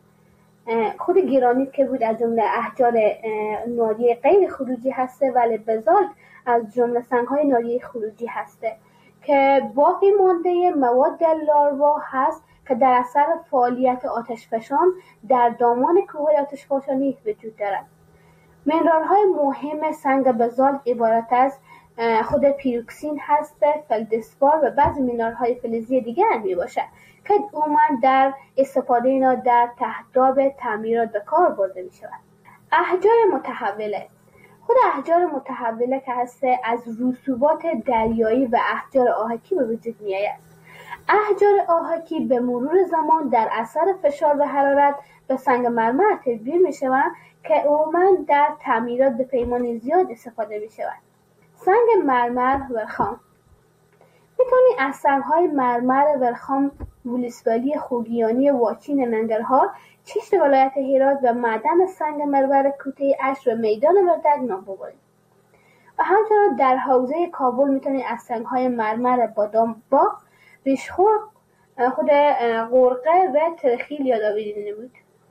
خود گرانیت که بود از جمله احجار ناریه غیر خروجی هسته ولی بزالت از جمله سنگ‌های ناریه خروجی هسته که باقی مانده مواد لاروا هست که در اثر فعالیت آتشفشان در دامان کوههای آتشفشانی وجود دارد. منرال‌های مهم سنگ بزالت عبارت از خود پیروکسین هست، فلدسپار و بعضی منرال‌های فلزی دیگر می باشد که عموماً در استفاده اینا در تهداب تعمیرات به کار برده می شود. احجار متحوله خود احجار متحوله که هست از رسوبات دریایی و احجار آهکی به وجود می آید. احجار آهکی به مرور زمان در اثر فشار و حرارت به سنگ مرمر تبدیل می شوند که عموماً در تعمیرات به پیمان زیاد استفاده می شود. سنگ مرمر ورخام میتونی از سنگ‌های مرمر ورخام ولسوالی خوگیانی واچین ننگرهار، چشت ولایت هرات و معدن سنگ مرمر کوته اش و میدان وردک نام ببرید. و همچنان در حوزه کابل میتونی از سنگ‌های مرمر بادام باغ، بشخور، خود غرقه و ترخیل یادآوری نمود.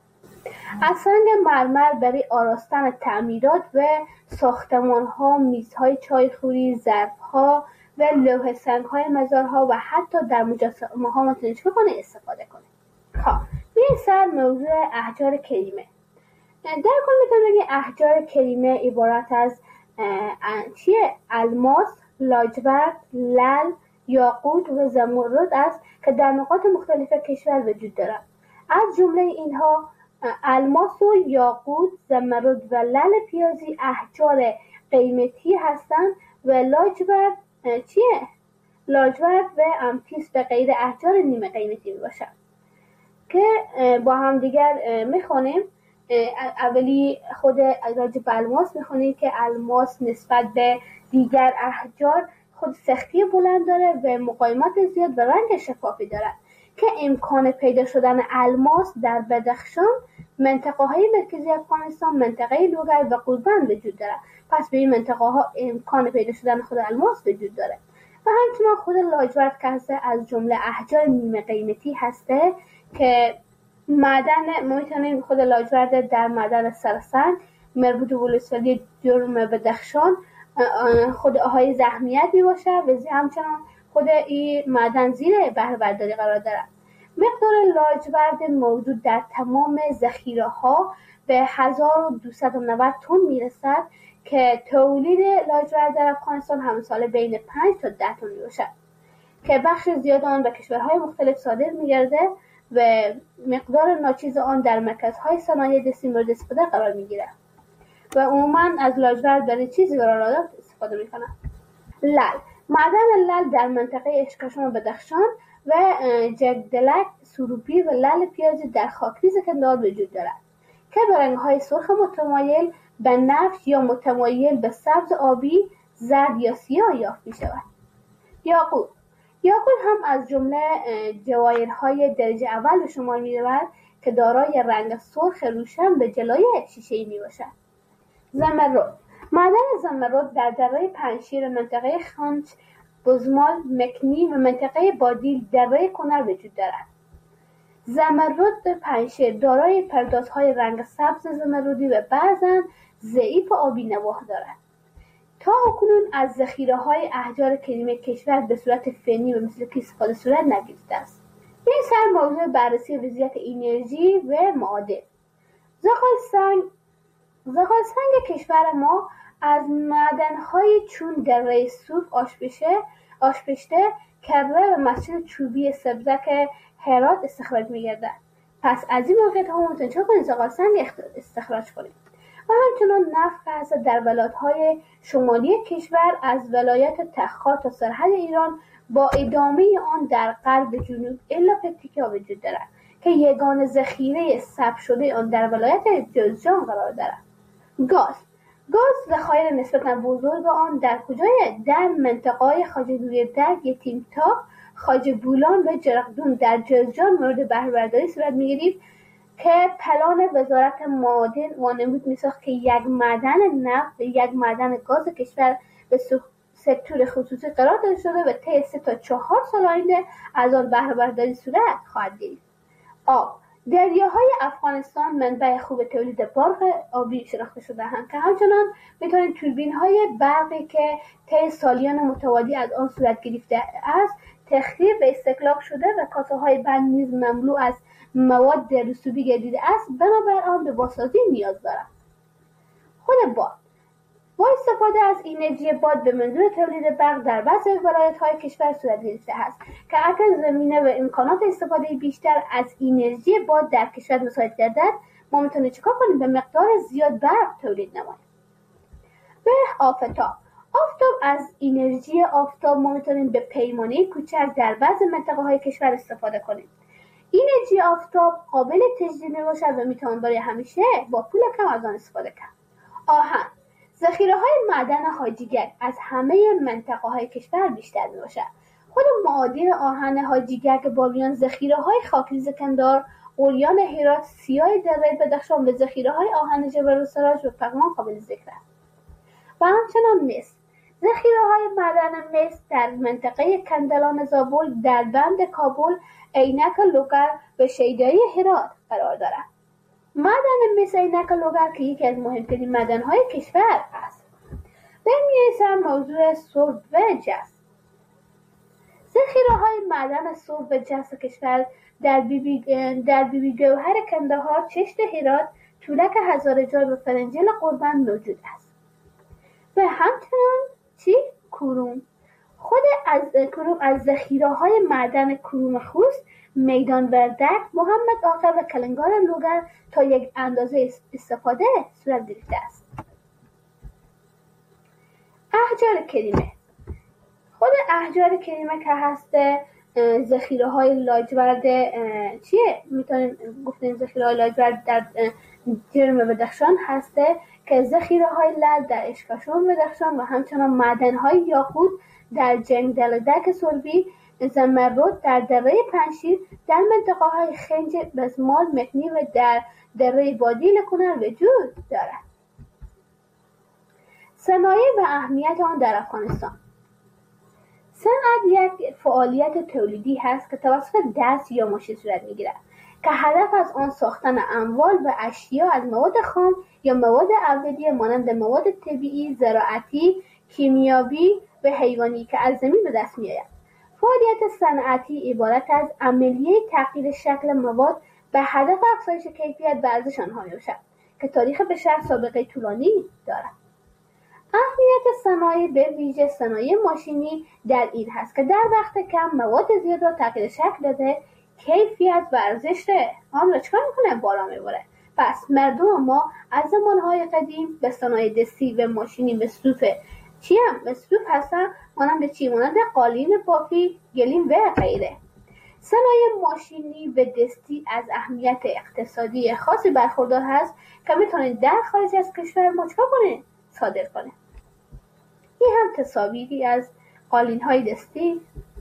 از سنگ مرمر برای آراستن تعمیرات و ساختمان‌ها، میزهای چایخوری، ظرف‌ها و لوح سنگ‌های مزارها و حتی در مجسمه‌ها میتونید استفاده کنید. خب میریم سر موضوع احجار کریمه. در کل میتونیم بگیم احجار کریمه عبارت از چیه؟ الماس، لاجورد، لعل، یاقوت و زمرد است که در نقاط مختلف کشور وجود دارد. از جمله اینها الماس و یاقوت، زمرد و لعل پیازی احجار قیمتی هستند و لاجورد چیه؟ لاجورد و امتیس به غیر احجار نیمه قیمتی می باشد که با هم دیگر میخونیم. اولی خود راجع به الماس میخونیم که الماس نسبت به دیگر احجار خود سختی بلند داره و مقاومت زیاد و رنگ شفافی دارد که امکان پیدا شدن الماس در بدخشان، منطقه های مرکزی افغانستان، منطقه لوگر و قوربند وجود دارد. پس به این منطقه ها امکان پیدا شدن خود الماس وجود داره. و همچنان خود لاجورد که هسته از جمله احجار نیمه قیمتی هسته که معدن ما میتونیم خود لاجورد در معدن سرسنگ مربوط به ولسوالی جرم بدخشان خود آهای زحمیت می باشه و همچنان خود این معدن زیر بهره برداری قرار دارد. مقدار لاجورد موجود در تمام ذخیره ها به هزار و دویست و نود تن می رسد که تولید لاجورد در افغانستان همه ساله بین پنج تا ده تن میباشد که بخش زیاد آن به کشورهای مختلف صادر میگرده و مقدار ناچیز آن در مرکزهای صنایع دستی مورد استفاده قرار میگیرد و عموما از لاجورد برای چیزی قرارداد استفاده میکنند. لعل، معدن لعل در منطقه اشکاشم و بدخشان و جگدلک، سروبی و لعل پیازی در خاکریز کندهار وجود دارد که به رنگ‌های سرخ متمایل به نفت یا متمایل به سبز آبی، زرد یا سیاه یافت می‌شود. یاقوت، یاقوت هم از جمله جواهرهای درجه اول به شمار می‌رود که دارای رنگ سرخ روشن به جلای شیشه‌ای میباشد. زمرد، معدن زمرد در دره پنجشیر، منطقه خانچ، بزمال، مکنی و منطقه بادیل دره کنر وجود دارد. زمرد پنجشیر دارای پردازهای رنگ سبز زمردی و بعضاً ضعیف آبی نواح دارد. تا اکنون از ذخیره‌های احجار کریمی کشور به صورت فنی و مثل که استفاده صورت نگرفته است. این سر موضوع بررسی وضعیت انرژی و معادن. زغال سنگ زغال سنگ کشور ما از معدن‌های چون دره سوف، آشپشه، آشپشته، کره و مسجد چوبی سبزک هرات استخراج می‌گردد. پس از این موقعیت‌ها ما می‌تونیم چطور زغال سنگ استخراج کنیم؟ و همچنان نفت هست در ولایت‌های شمالی کشور از ولایت تخار تا سرحد ایران با ادامه آن در غرب جنوب الا پکتیکا وجود دارد که یگانه ذخیره ثبت شده آن در ولایت جوزجان قرار دارد. گاز گاز ذخایر نسبتاً بزرگ آن در کجای در منطقه‌های خواجه نوری‌درگ، یتیم‌تاق، خواجه بولان و جرقدون در جوزجان مورد بهره برداری صورت می‌گیرد که پلان وزارت معادن وانمود می‌ساخت که یک معدن نفت و یک معدن گاز کشور به سکتور خصوصی قرار داده شده و طی سه تا چهار سال آینده از آن بهره برداری صورت خواهد گرفت. آب دریاهای افغانستان منبع خوب تولید برق آبی شناخته شده‌اند که همچنان می‌توانید توربین‌های برقی که طی سالیان متوالی از آن صورت گرفته است تخریب و استهلاک شده و کاسه‌های بند نیز مملو از مواد رسوبی گردیده است، بنابر آن به بازسازی نیاز دارد. خود باد با استفاده از انرژی باد به منظور تولید برق در بعضی ولایت‌های کشور صورت گرفته است که اگر زمینه و امکانات استفاده بیشتر از انرژی باد در کشور مساعد گردد، ما میتونیم چیکار کنیم؟ به مقدار زیاد برق تولید نماییم. به آفتاب آفتاب از انرژی آفتاب ما میتونیم به پیمانه کوچک در بعضی منطقه‌های کشور استفاده کنیم. انرژی آفتاب قابل تجدید میباشد و میتوان برای همیشه با پول کم از آن استفاده کرد. آهن ذخیره‌های معدن حاجیگک از همه منطقه‌های کشور بیشتر میباشد. خود معادن آهن حاجیگک، بامیان، ذخیره‌های خاکریز کندهار، اوریان هرات، سیاه دره بدخشان و ذخیره‌های آهن جبل السراج و پغمان قابل ذکر است. و همچنان مس ذخیره‌های معدن مس در منطقه کندلان زابل، در بند کابل، عینک لوگر و شیدایی هرات قرار دارد. معدن مس عینک لوگر که یکی از مهمترین معدن‌های کشور است. برمی‌رسم موضوع سرب و جست. ذخیره‌های معدن سرب و جست کشور در بیبی در بیبی گوهر کندهار، چشت هرات، طولک هزارجان و فرنجل قربان موجود است. و همچنان چی؟ کروم. خود از کروم از ذخیره‌های معدن کروم خوست، میدان وردک، محمد آقا و کلنگار لوگر تا یک اندازه استفاده صورت گرفته است. احجار کریمه خود احجار کریمه که هست ذخیره‌های لاجورد چیه؟ میتونیم گفتیم ذخیره‌های لاجورد در جرم بدخشان هسته که ذخیره‌های لعل در اشکاشم بدخشان و همچنان معدن‌های یاقوت در جنگدلدک سربی، زمرد در دره پنجشیر، در منطقه‌های خنج، بزمال، مکنی و در دره بادیل کنر وجود دارد. صنایع و اهمیت آن در افغانستان. صنعت یک فعالیت تولیدی هست که توسط دست یا ماشین صورت می‌گیرد که هدف از آن ساختن اموال و اشیا از مواد خام یا مواد اولیه مانند مواد طبیعی، زراعتی، کیمیاوی و حیوانی که از زمین به دست می‌آید. فعالیت صنعتی عبارت از عملیه تغییر شکل مواد به هدف افزایش کیفیت و ارزش آنها می‌باشد که تاریخ بشر سابقه طولانی دارد. اهمیت صنایع به ویژه صنایع ماشینی در این هست که در وقت کم مواد زیاد را تغییر شکل داده، کیفیت و ارزش آن را چکار میکنه؟ بالا میبره. پس مردم ما از زمانهای قدیم به صنایع دستی و ماشینی مصروف چی هم مصروف هستن، مانند چی؟ مانند قالین بافی، گلیم و غیره. صنایع ماشینی و دستی از اهمیت اقتصادی خاصی برخوردار هست که میتونید در خارج از کشور ما چکار کنه؟ صادر کنه. این هم تصاویری از قالین های دستی.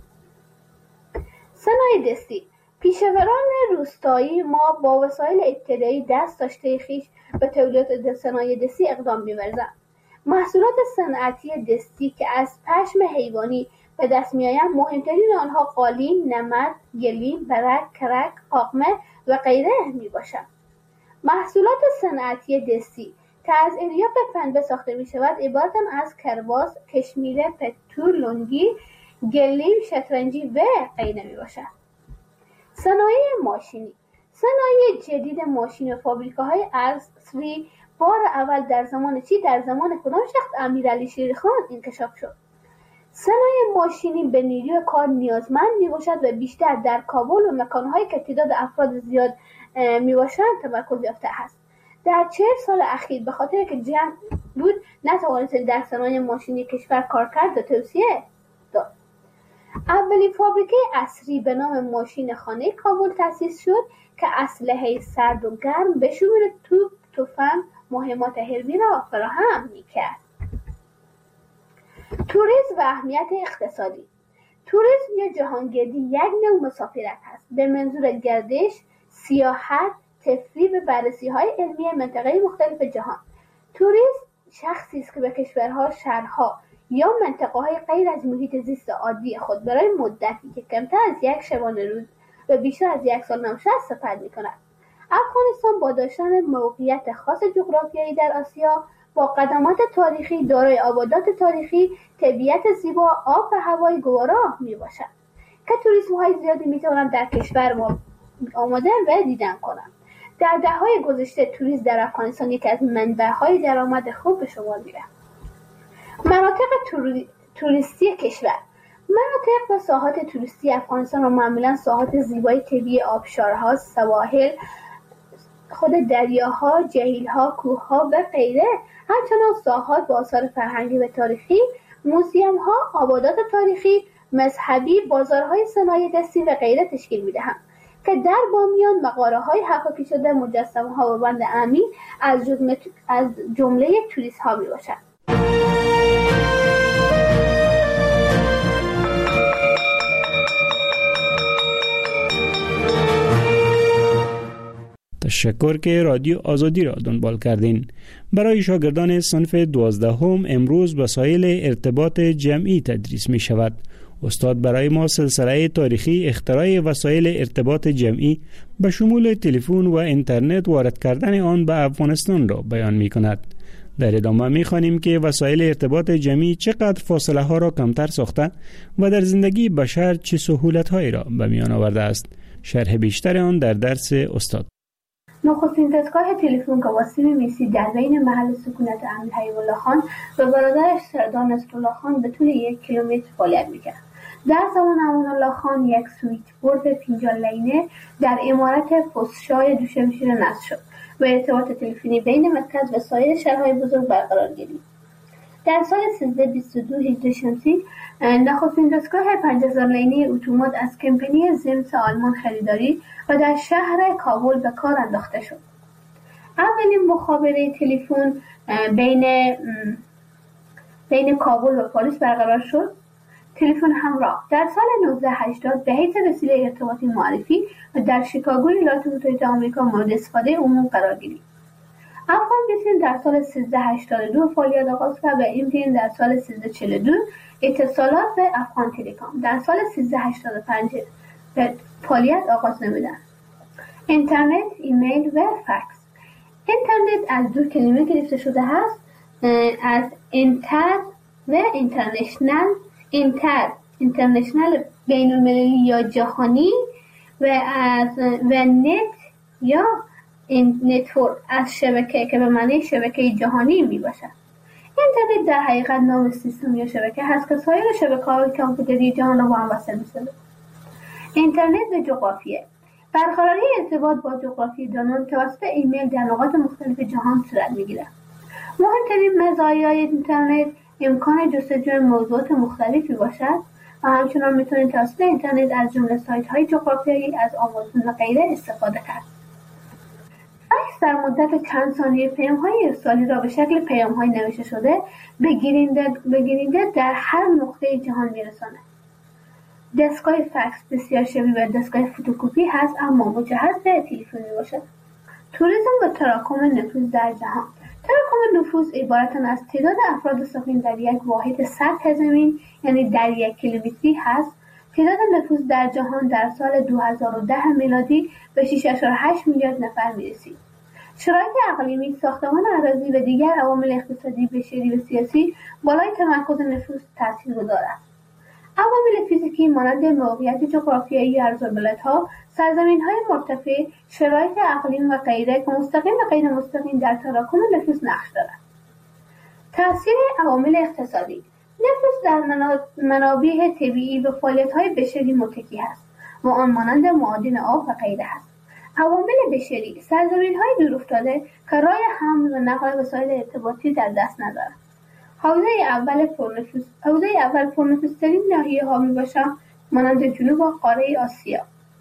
صنایع دستی، پیشوران روستایی ما با وسایل ابتدایی دست داشته خویش به تولید صنایع دستی اقدام می‌ورزند. محصولات صنعتی دستی که از پشم حیوانی به دست می‌آیند، مهمترین آنها قالین، نمد، گلیم، برک، کرک، قاقمه و غیره میباشند. محصولات صنعتی دستی که از الیاف پنبه ساخته می‌شود عبارتند از کرباس، کشمیره، پتو، لنگی، گلیم، شطرنجی و غیره میباشند. صنایع ماشینی، صنایع جدید ماشین و فابریکاهای عصری بار اول در زمان چی؟ در زمان کدام شخص؟ امیرعلی شیرخان انکشاف شد. صنایع ماشینی به نیروی کار نیازمند میباشد و بیشتر در کابل و مکانهایی که تعداد افراد زیاد میباشند تمرکز یافته است. در چهل سال اخیر به خاطر که جنگ بود نتوانست در صنایع ماشینی کشور کار کرد و توسعه داد. اولین فابریکه عصری به نام ماشین خانه کابل تأسیس شد که اسلحه سرد و گرم به شمول توپ، تفنگ، مهمات حربی را فراهم می‌کرد. توریسم و اهمیت اقتصادی. توریسم یا جهانگردی یک نوع مسافرت است به منظور گردش، سیاحت، تفریح و بررسی‌های علمی مناطق مختلف جهان. توریست شخصی است که به کشورها، شهرها یا منطقه‌های غیر از محیط زیست عادی خود برای مدتی که کمتر از یک شبانه روز و بیشتر از یک سال نباشد سفر می‌کند. افغانستان با داشتن موقعیت خاص جغرافیایی در آسیا با قدمات تاریخی دارای آبادات تاریخی، طبیعت زیبا، آب و هوای گوارا میباشد که توریست‌های زیادی میتوانند در کشور ما آمدن و دیدن کنند. در دهه‌های گذشته توریسم در افغانستان یکی از منبع‌های درآمد خوب به شمار می‌رفت. مناطق توری... توریستی کشور. مناطق و ساحات توریستی افغانستان را معمولاً ساحات زیبای طبیعی آبشارها، سواحل، خود دریاها، جهیل‌ها، کوه‌ها و غیره، همچنان ساحات با آثار فرهنگی و تاریخی، موزیم‌ها، آبادات تاریخی، مذهبی، بازارهای صنایع دستی و غیره تشکیل می‌دهند که در بامیان مغاره‌های حکاکی شده، مجسمه‌ها و بند امین از جمله از جمله توریست‌ها میباشند. تشکر که رادیو آزادی را دنبال کردین. برای شاگردان صنف دوازدهم امروز وسایل ارتباط جمعی تدریس می شود. استاد برای ما سلسله تاریخی اختراع وسایل ارتباط جمعی به شمول تلفن و اینترنت وارد کردن آن به افغانستان را بیان می کند. در ادامه می خوانیم که وسایل ارتباط جمعی چقدر فاصله ها را کمتر ساخته و در زندگی بشر چه سهولت هایی را به میان آورده است. شرح بیشتر آن در درس استاد. نخستین دستگاه تلفن که واسیم میسی در بین محل سکونت امیر حبیب الله خان و برادرش سردار نصرالله خان به طول یک کیلومتر فعالیت میکرد. در زمان امان الله خان یک سویچ بورد فنجان لینه در عمارت پستشای دوشمشیر نصب شد و ارتباط تلفنی بین مرکز و سایر شهرهای بزرگ برقرار گردید. در سال سیزده بیست و دو هجری شمسی نخستین دستگاه پنج هزار لینه اتومات از کمپانی زمس آلمان خریداری و در شهر کابل به کار انداخته شد. اولین مخابره تلفن بین بین کابل و پاریس برقرار شد. تلفن همراه در سال نوزده هشتاد به حیث وسیله ارتباطی معرفی و در شیکاگو ایالات متحده آمریکا مورد استفاده عموم قرار گرفت. افغان بیسیم در سال سیزده هشتاد و دو فعالیت آغاز کرد و این پین در سال سیزده چهل و دو اتصالات و افغان تلکام در سال سیزده هشتاد و پنج فعالیت آغاز نمودند. اینترنت، ایمیل و فکس. اینترنت از دو کلمه گرفته شده است، از اینتر و اینترنشنال. اینتر اینترنشنال بین المللی یا جهانی و از و نت یا این نتورک از شبکه که به معنی شبکه جهانی می باشد. اینترنت در حقیقت نام سیستم یا شبکه هست که سایر شبکه‌های کامپیوتری جهان را با هم وصل می‌سازد. اینترنت و جغرافیه. برقراری ارتباط با جغرافی‌دانان توسط ایمیل در نقاط مختلف جهان صورت می‌گیرد. مهمترین مزایای اینترنت امکان جستجوی موضوعات مختلفی باشد و همچنان میتونید توسط اینترنت از جمله سایت‌های جغرافیایی از آمازون و غیره استفاده کرد. فکس در مدت چند ثانیه پیام‌های ارسالی را به شکل پیام‌های نوشته شده به گیرنده به گیرنده در هر نقطه جهان میرساند. دستگاه فکس بسیار شبیه به دستگاه فتوکپی هست اما مجهز به تلفن میباشد. توریسم و تراکم نفوذ در جهان. تراکم نفوذ عبارت از تعداد افراد ساکن در یک واحد سطح زمین یعنی در یک کیلومتری هست. تعداد نفوذ در جهان در سال دو هزار و ده میلادی به شش اشاره هشت میلیارد نفر میرسید. شرایط اقلیمی، ساختمان اراضی و دیگر عوامل اقتصادی، بشری و سیاسی بالای تمرکز نفوذ تاثیرگذار است. عوامل فیزیکی مانند موقعیت جغرافیایی ارزالبلدها، سرزمین‌های مرتفع، شرایط اقلیم و غیره که مستقیم و غیر مستقیم در تراکم نفوذ نقش دارند. تأثیر عوامل اقتصادی. نفوذ در منابع طبیعی و فعالیت‌های بشری متکی است و آن مانند معادن آب و غیره است. عوامل بشری، سرزمین‌های دورافتاده که راه حمل و نقل وسایل ارتباطی در دست ندارند. حوزه اول پرنفوذ حوزه اول پرنفوذترین ناحیه ها میباشد مانند جنوب و قاره آسیا.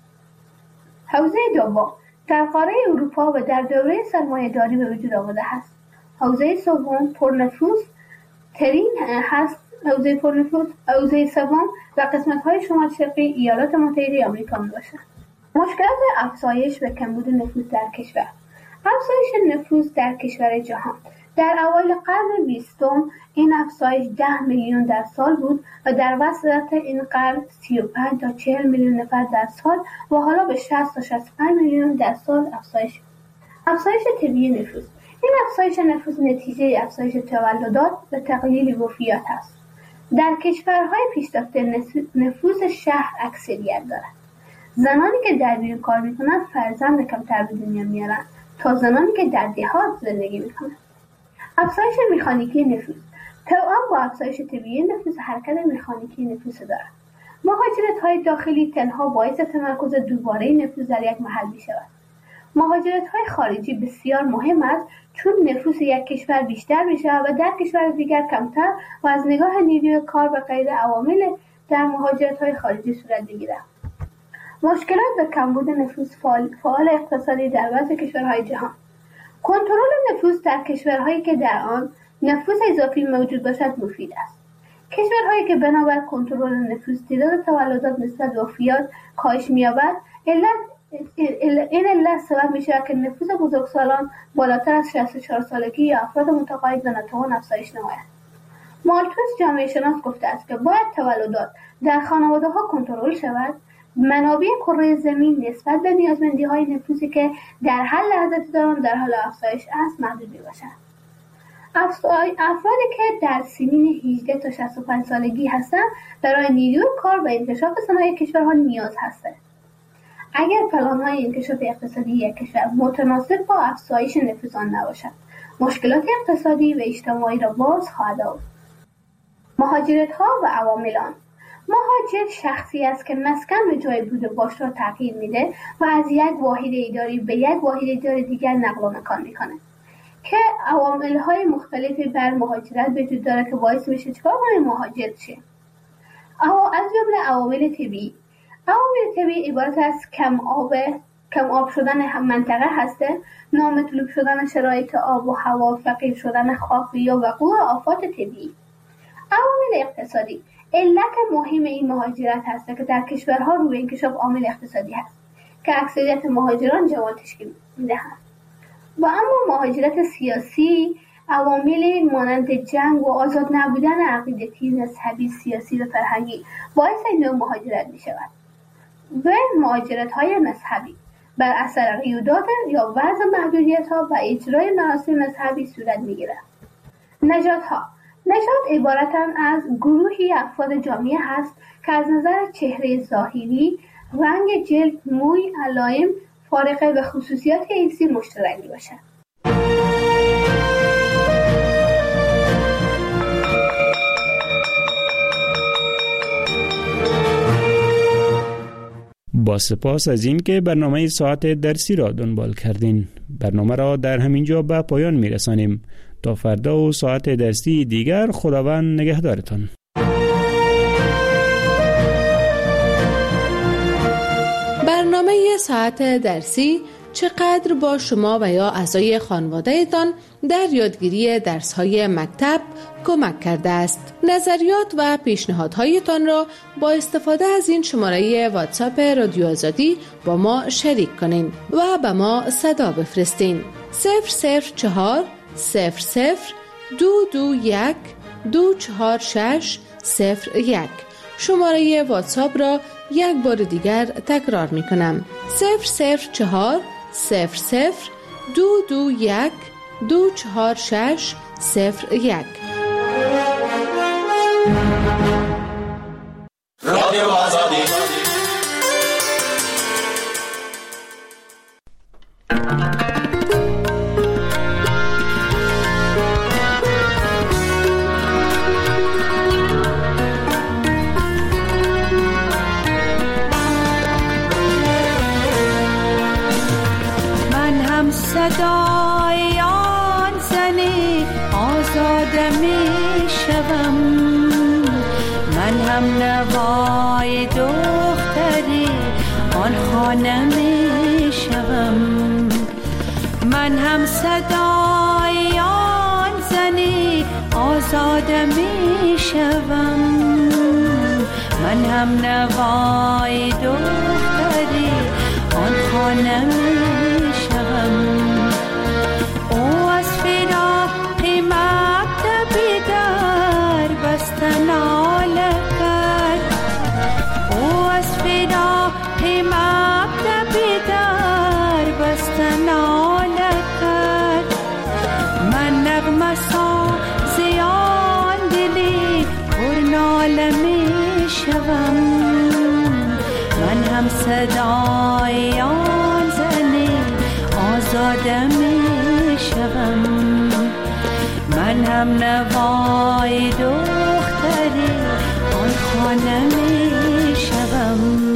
حوزه دوم در قاره اروپا و در دوره سرمایه‌داری به وجود آمده است. حوزه سوم پرنفوذ ترین هست حوزه پرنفوذ حوزه سوم و قسمت‌های شمال شرقی ایالات متحده آمریکا میباشد. مشکلات افزایش و کمبود نفوذ در کشور. افزایش نفوذ در کشور جهان. در اوایل قرن بیستم این افزایش ده میلیون در سال بود و در وسط این قرن سی و پنج تا چهل میلیون نفر در سال و حالا به شصت تا شصت و پنج میلیون در سال افزایش. افزایش طبیعی نفوذ. این افزایش نفوذ نتیجه افزایش تولدات و تقلیل وفیات است. در کشورهای پیشرفته نفوذ شهر اکثریت دارد. زنانی که در بیرون کار میکنند فرزند کمتر به دنیا میارند تا زنانی که در دهات زندگی میکنند. افزایش مکانیکی نفوذ. توأم با افزایش طبیعی نفوذ حرکت مکانیکی نفوذ دارد. مهاجرت‌های داخلی تنها باعث تمرکز دوباره نفوذ در یک محل می‌شود. مهاجرت‌های خارجی بسیار مهم است چون نفوذ یک کشور بیشتر می‌شود و در کشور دیگر کمتر و از نگاه نیروی کار و غیره عوامل در مهاجرت‌های خارجی صورت می‌گیرد. مشکلات و کمبود نفوذ فعال, فعال اقتصادی در بعضی کشورهای جهان. کنترل نفوذ در کشورهایی که در آن نفوذ اضافی موجود باشد مفید است. کشورهایی که بنابر کنترل نفوذ تعداد تولدات نسبت به وفیات کاهش می‌یابد، این علت سبب می‌شود که نفوذ بزرگسالان بالاتر از شصت و چهار سالگی یا افراد متقاعد و ناتوان افزایش نماید. مالتوس جامعه شناس گفته است که باید تولدات در خانواده‌ها کنترل شود. منابع کره زمین نسبت به نیازمندی‌های نفوذی که در هر لحظه دارند در حال افزایش است محدود می‌باشند. افرادی که در سنین هجده تا شصت و پنج سالگی هستند برای نیروی کار و انکشاف صنایع کشورها نیاز هستند. اگر پلان‌های انکشاف اقتصادی یک کشور متناسب با افزایش نفوذ آن نباشد، مشکلات اقتصادی و اجتماعی را باز خواهد آورد. مهاجرت‌ها و عوامل آن. مهاجر شخصی است که مسکن و جای بود و باش را تغییر میده و از یک واحد اداری به یک واحد اداری دیگر نقل و مکان میکنه که عوامل‌های مختلفی بر مهاجرت وجود داره که باعث میشه چیکار کنه مهاجر شه. اما از جمله عوامل طبیعی. عوامل طبیعی عبارت از کم آب کم آب شدن منطقه هسته، نامطلوب شدن شرایط آب و هوا، فقیر شدن خاک یا وقوع آفات طبیعی. عوامل اقتصادی. علت مهم این مهاجرت هست که در کشورها روی انکشاف عامل اقتصادی هست که اکثریت مهاجران جوان تشکیل میدهند. و اما مهاجرت سیاسی عوامل مانند جنگ و آزاد نبودن عقیدتی، مذهبی، سیاسی و فرهنگی باعث این نوع مهاجرت می شود. و مهاجرت های مذهبی بر اثر قیودات یا وضع محدودیت ها و اجرای مراسم مذهبی صورت می گیرد. نژاد ها نژاد عبارتند از گروهی افراد جامعه هست که از نظر چهره ظاهری، رنگ جلد، موی، علائم فارقه و خصوصیات جنسی مشترک باشند. با سپاس از این که برنامه ساعت درسی را دنبال کردین. برنامه را در همین جا به پایان می رسانیم. تا فردا و ساعت درسی دیگر، خداوند نگهدارتان. برنامه ساعت درسی چقدر با شما و یا اعضای خانواده‌تان در یادگیری درس‌های مکتب کمک کرده است؟ نظریات و پیشنهادهایتان را با استفاده از این شماره واتساپ رادیو آزادی با ما شریک کنین و به ما صدا بفرستین. صفر صفر چهار صفر صفر دو دو یک دو چهار شش صفر یک. شماره واتساپ را یک بار دیگر تکرار می کنم. صفر صفر چهار صفر صفر دو دو یک دو چهار شش صفر یک. رادیو آزادی. صدای آن زنی آزاده می شوم، من هم نوای دختری آن خانه می شوم، من هم صدای آن زنی آزاده می شوم، من هم نوای دختری آن خانه می شوم. او از فراق مکتب در بستن ناله کرد، او از فراق مکتب در بستن ناله کرد، من نغمه ساز آن دلی پر ناله می شوم، من هم صدای آن زنی آزاده می شوم، من هم نوای دختری آن خانه می شوم.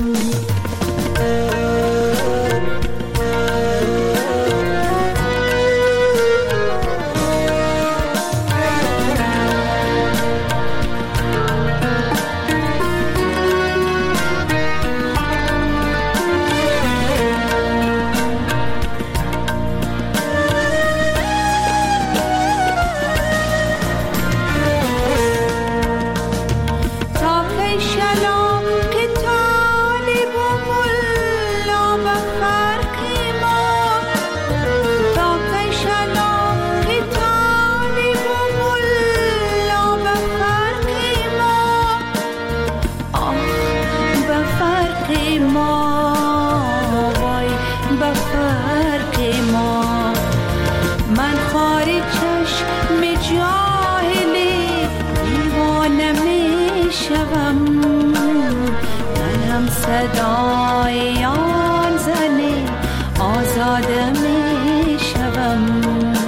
صدای آن زنی آزاده می شوم.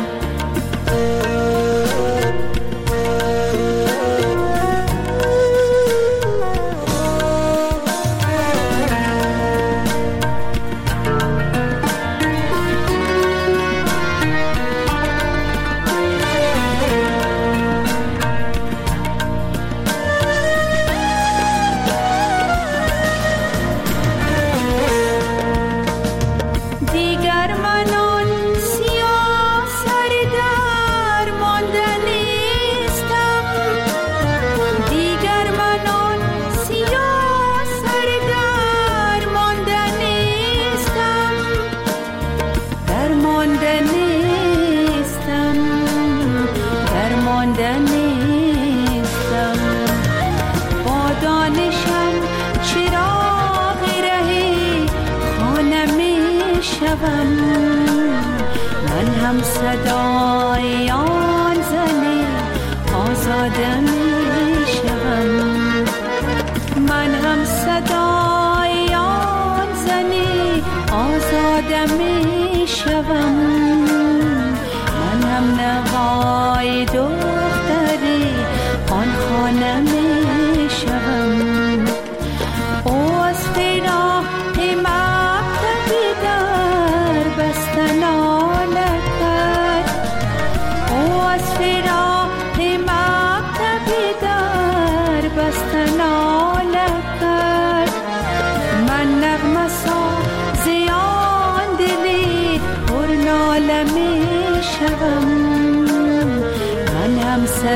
صدای آن زنی آزاده می شوم، من هم صدای آن زنی آزاده می شوم، من هم نوای دختری آن خانه می شوم. او از فراق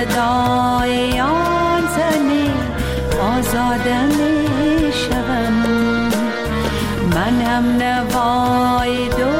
صدای آن زن آزاده می شوم. من هم نوای دو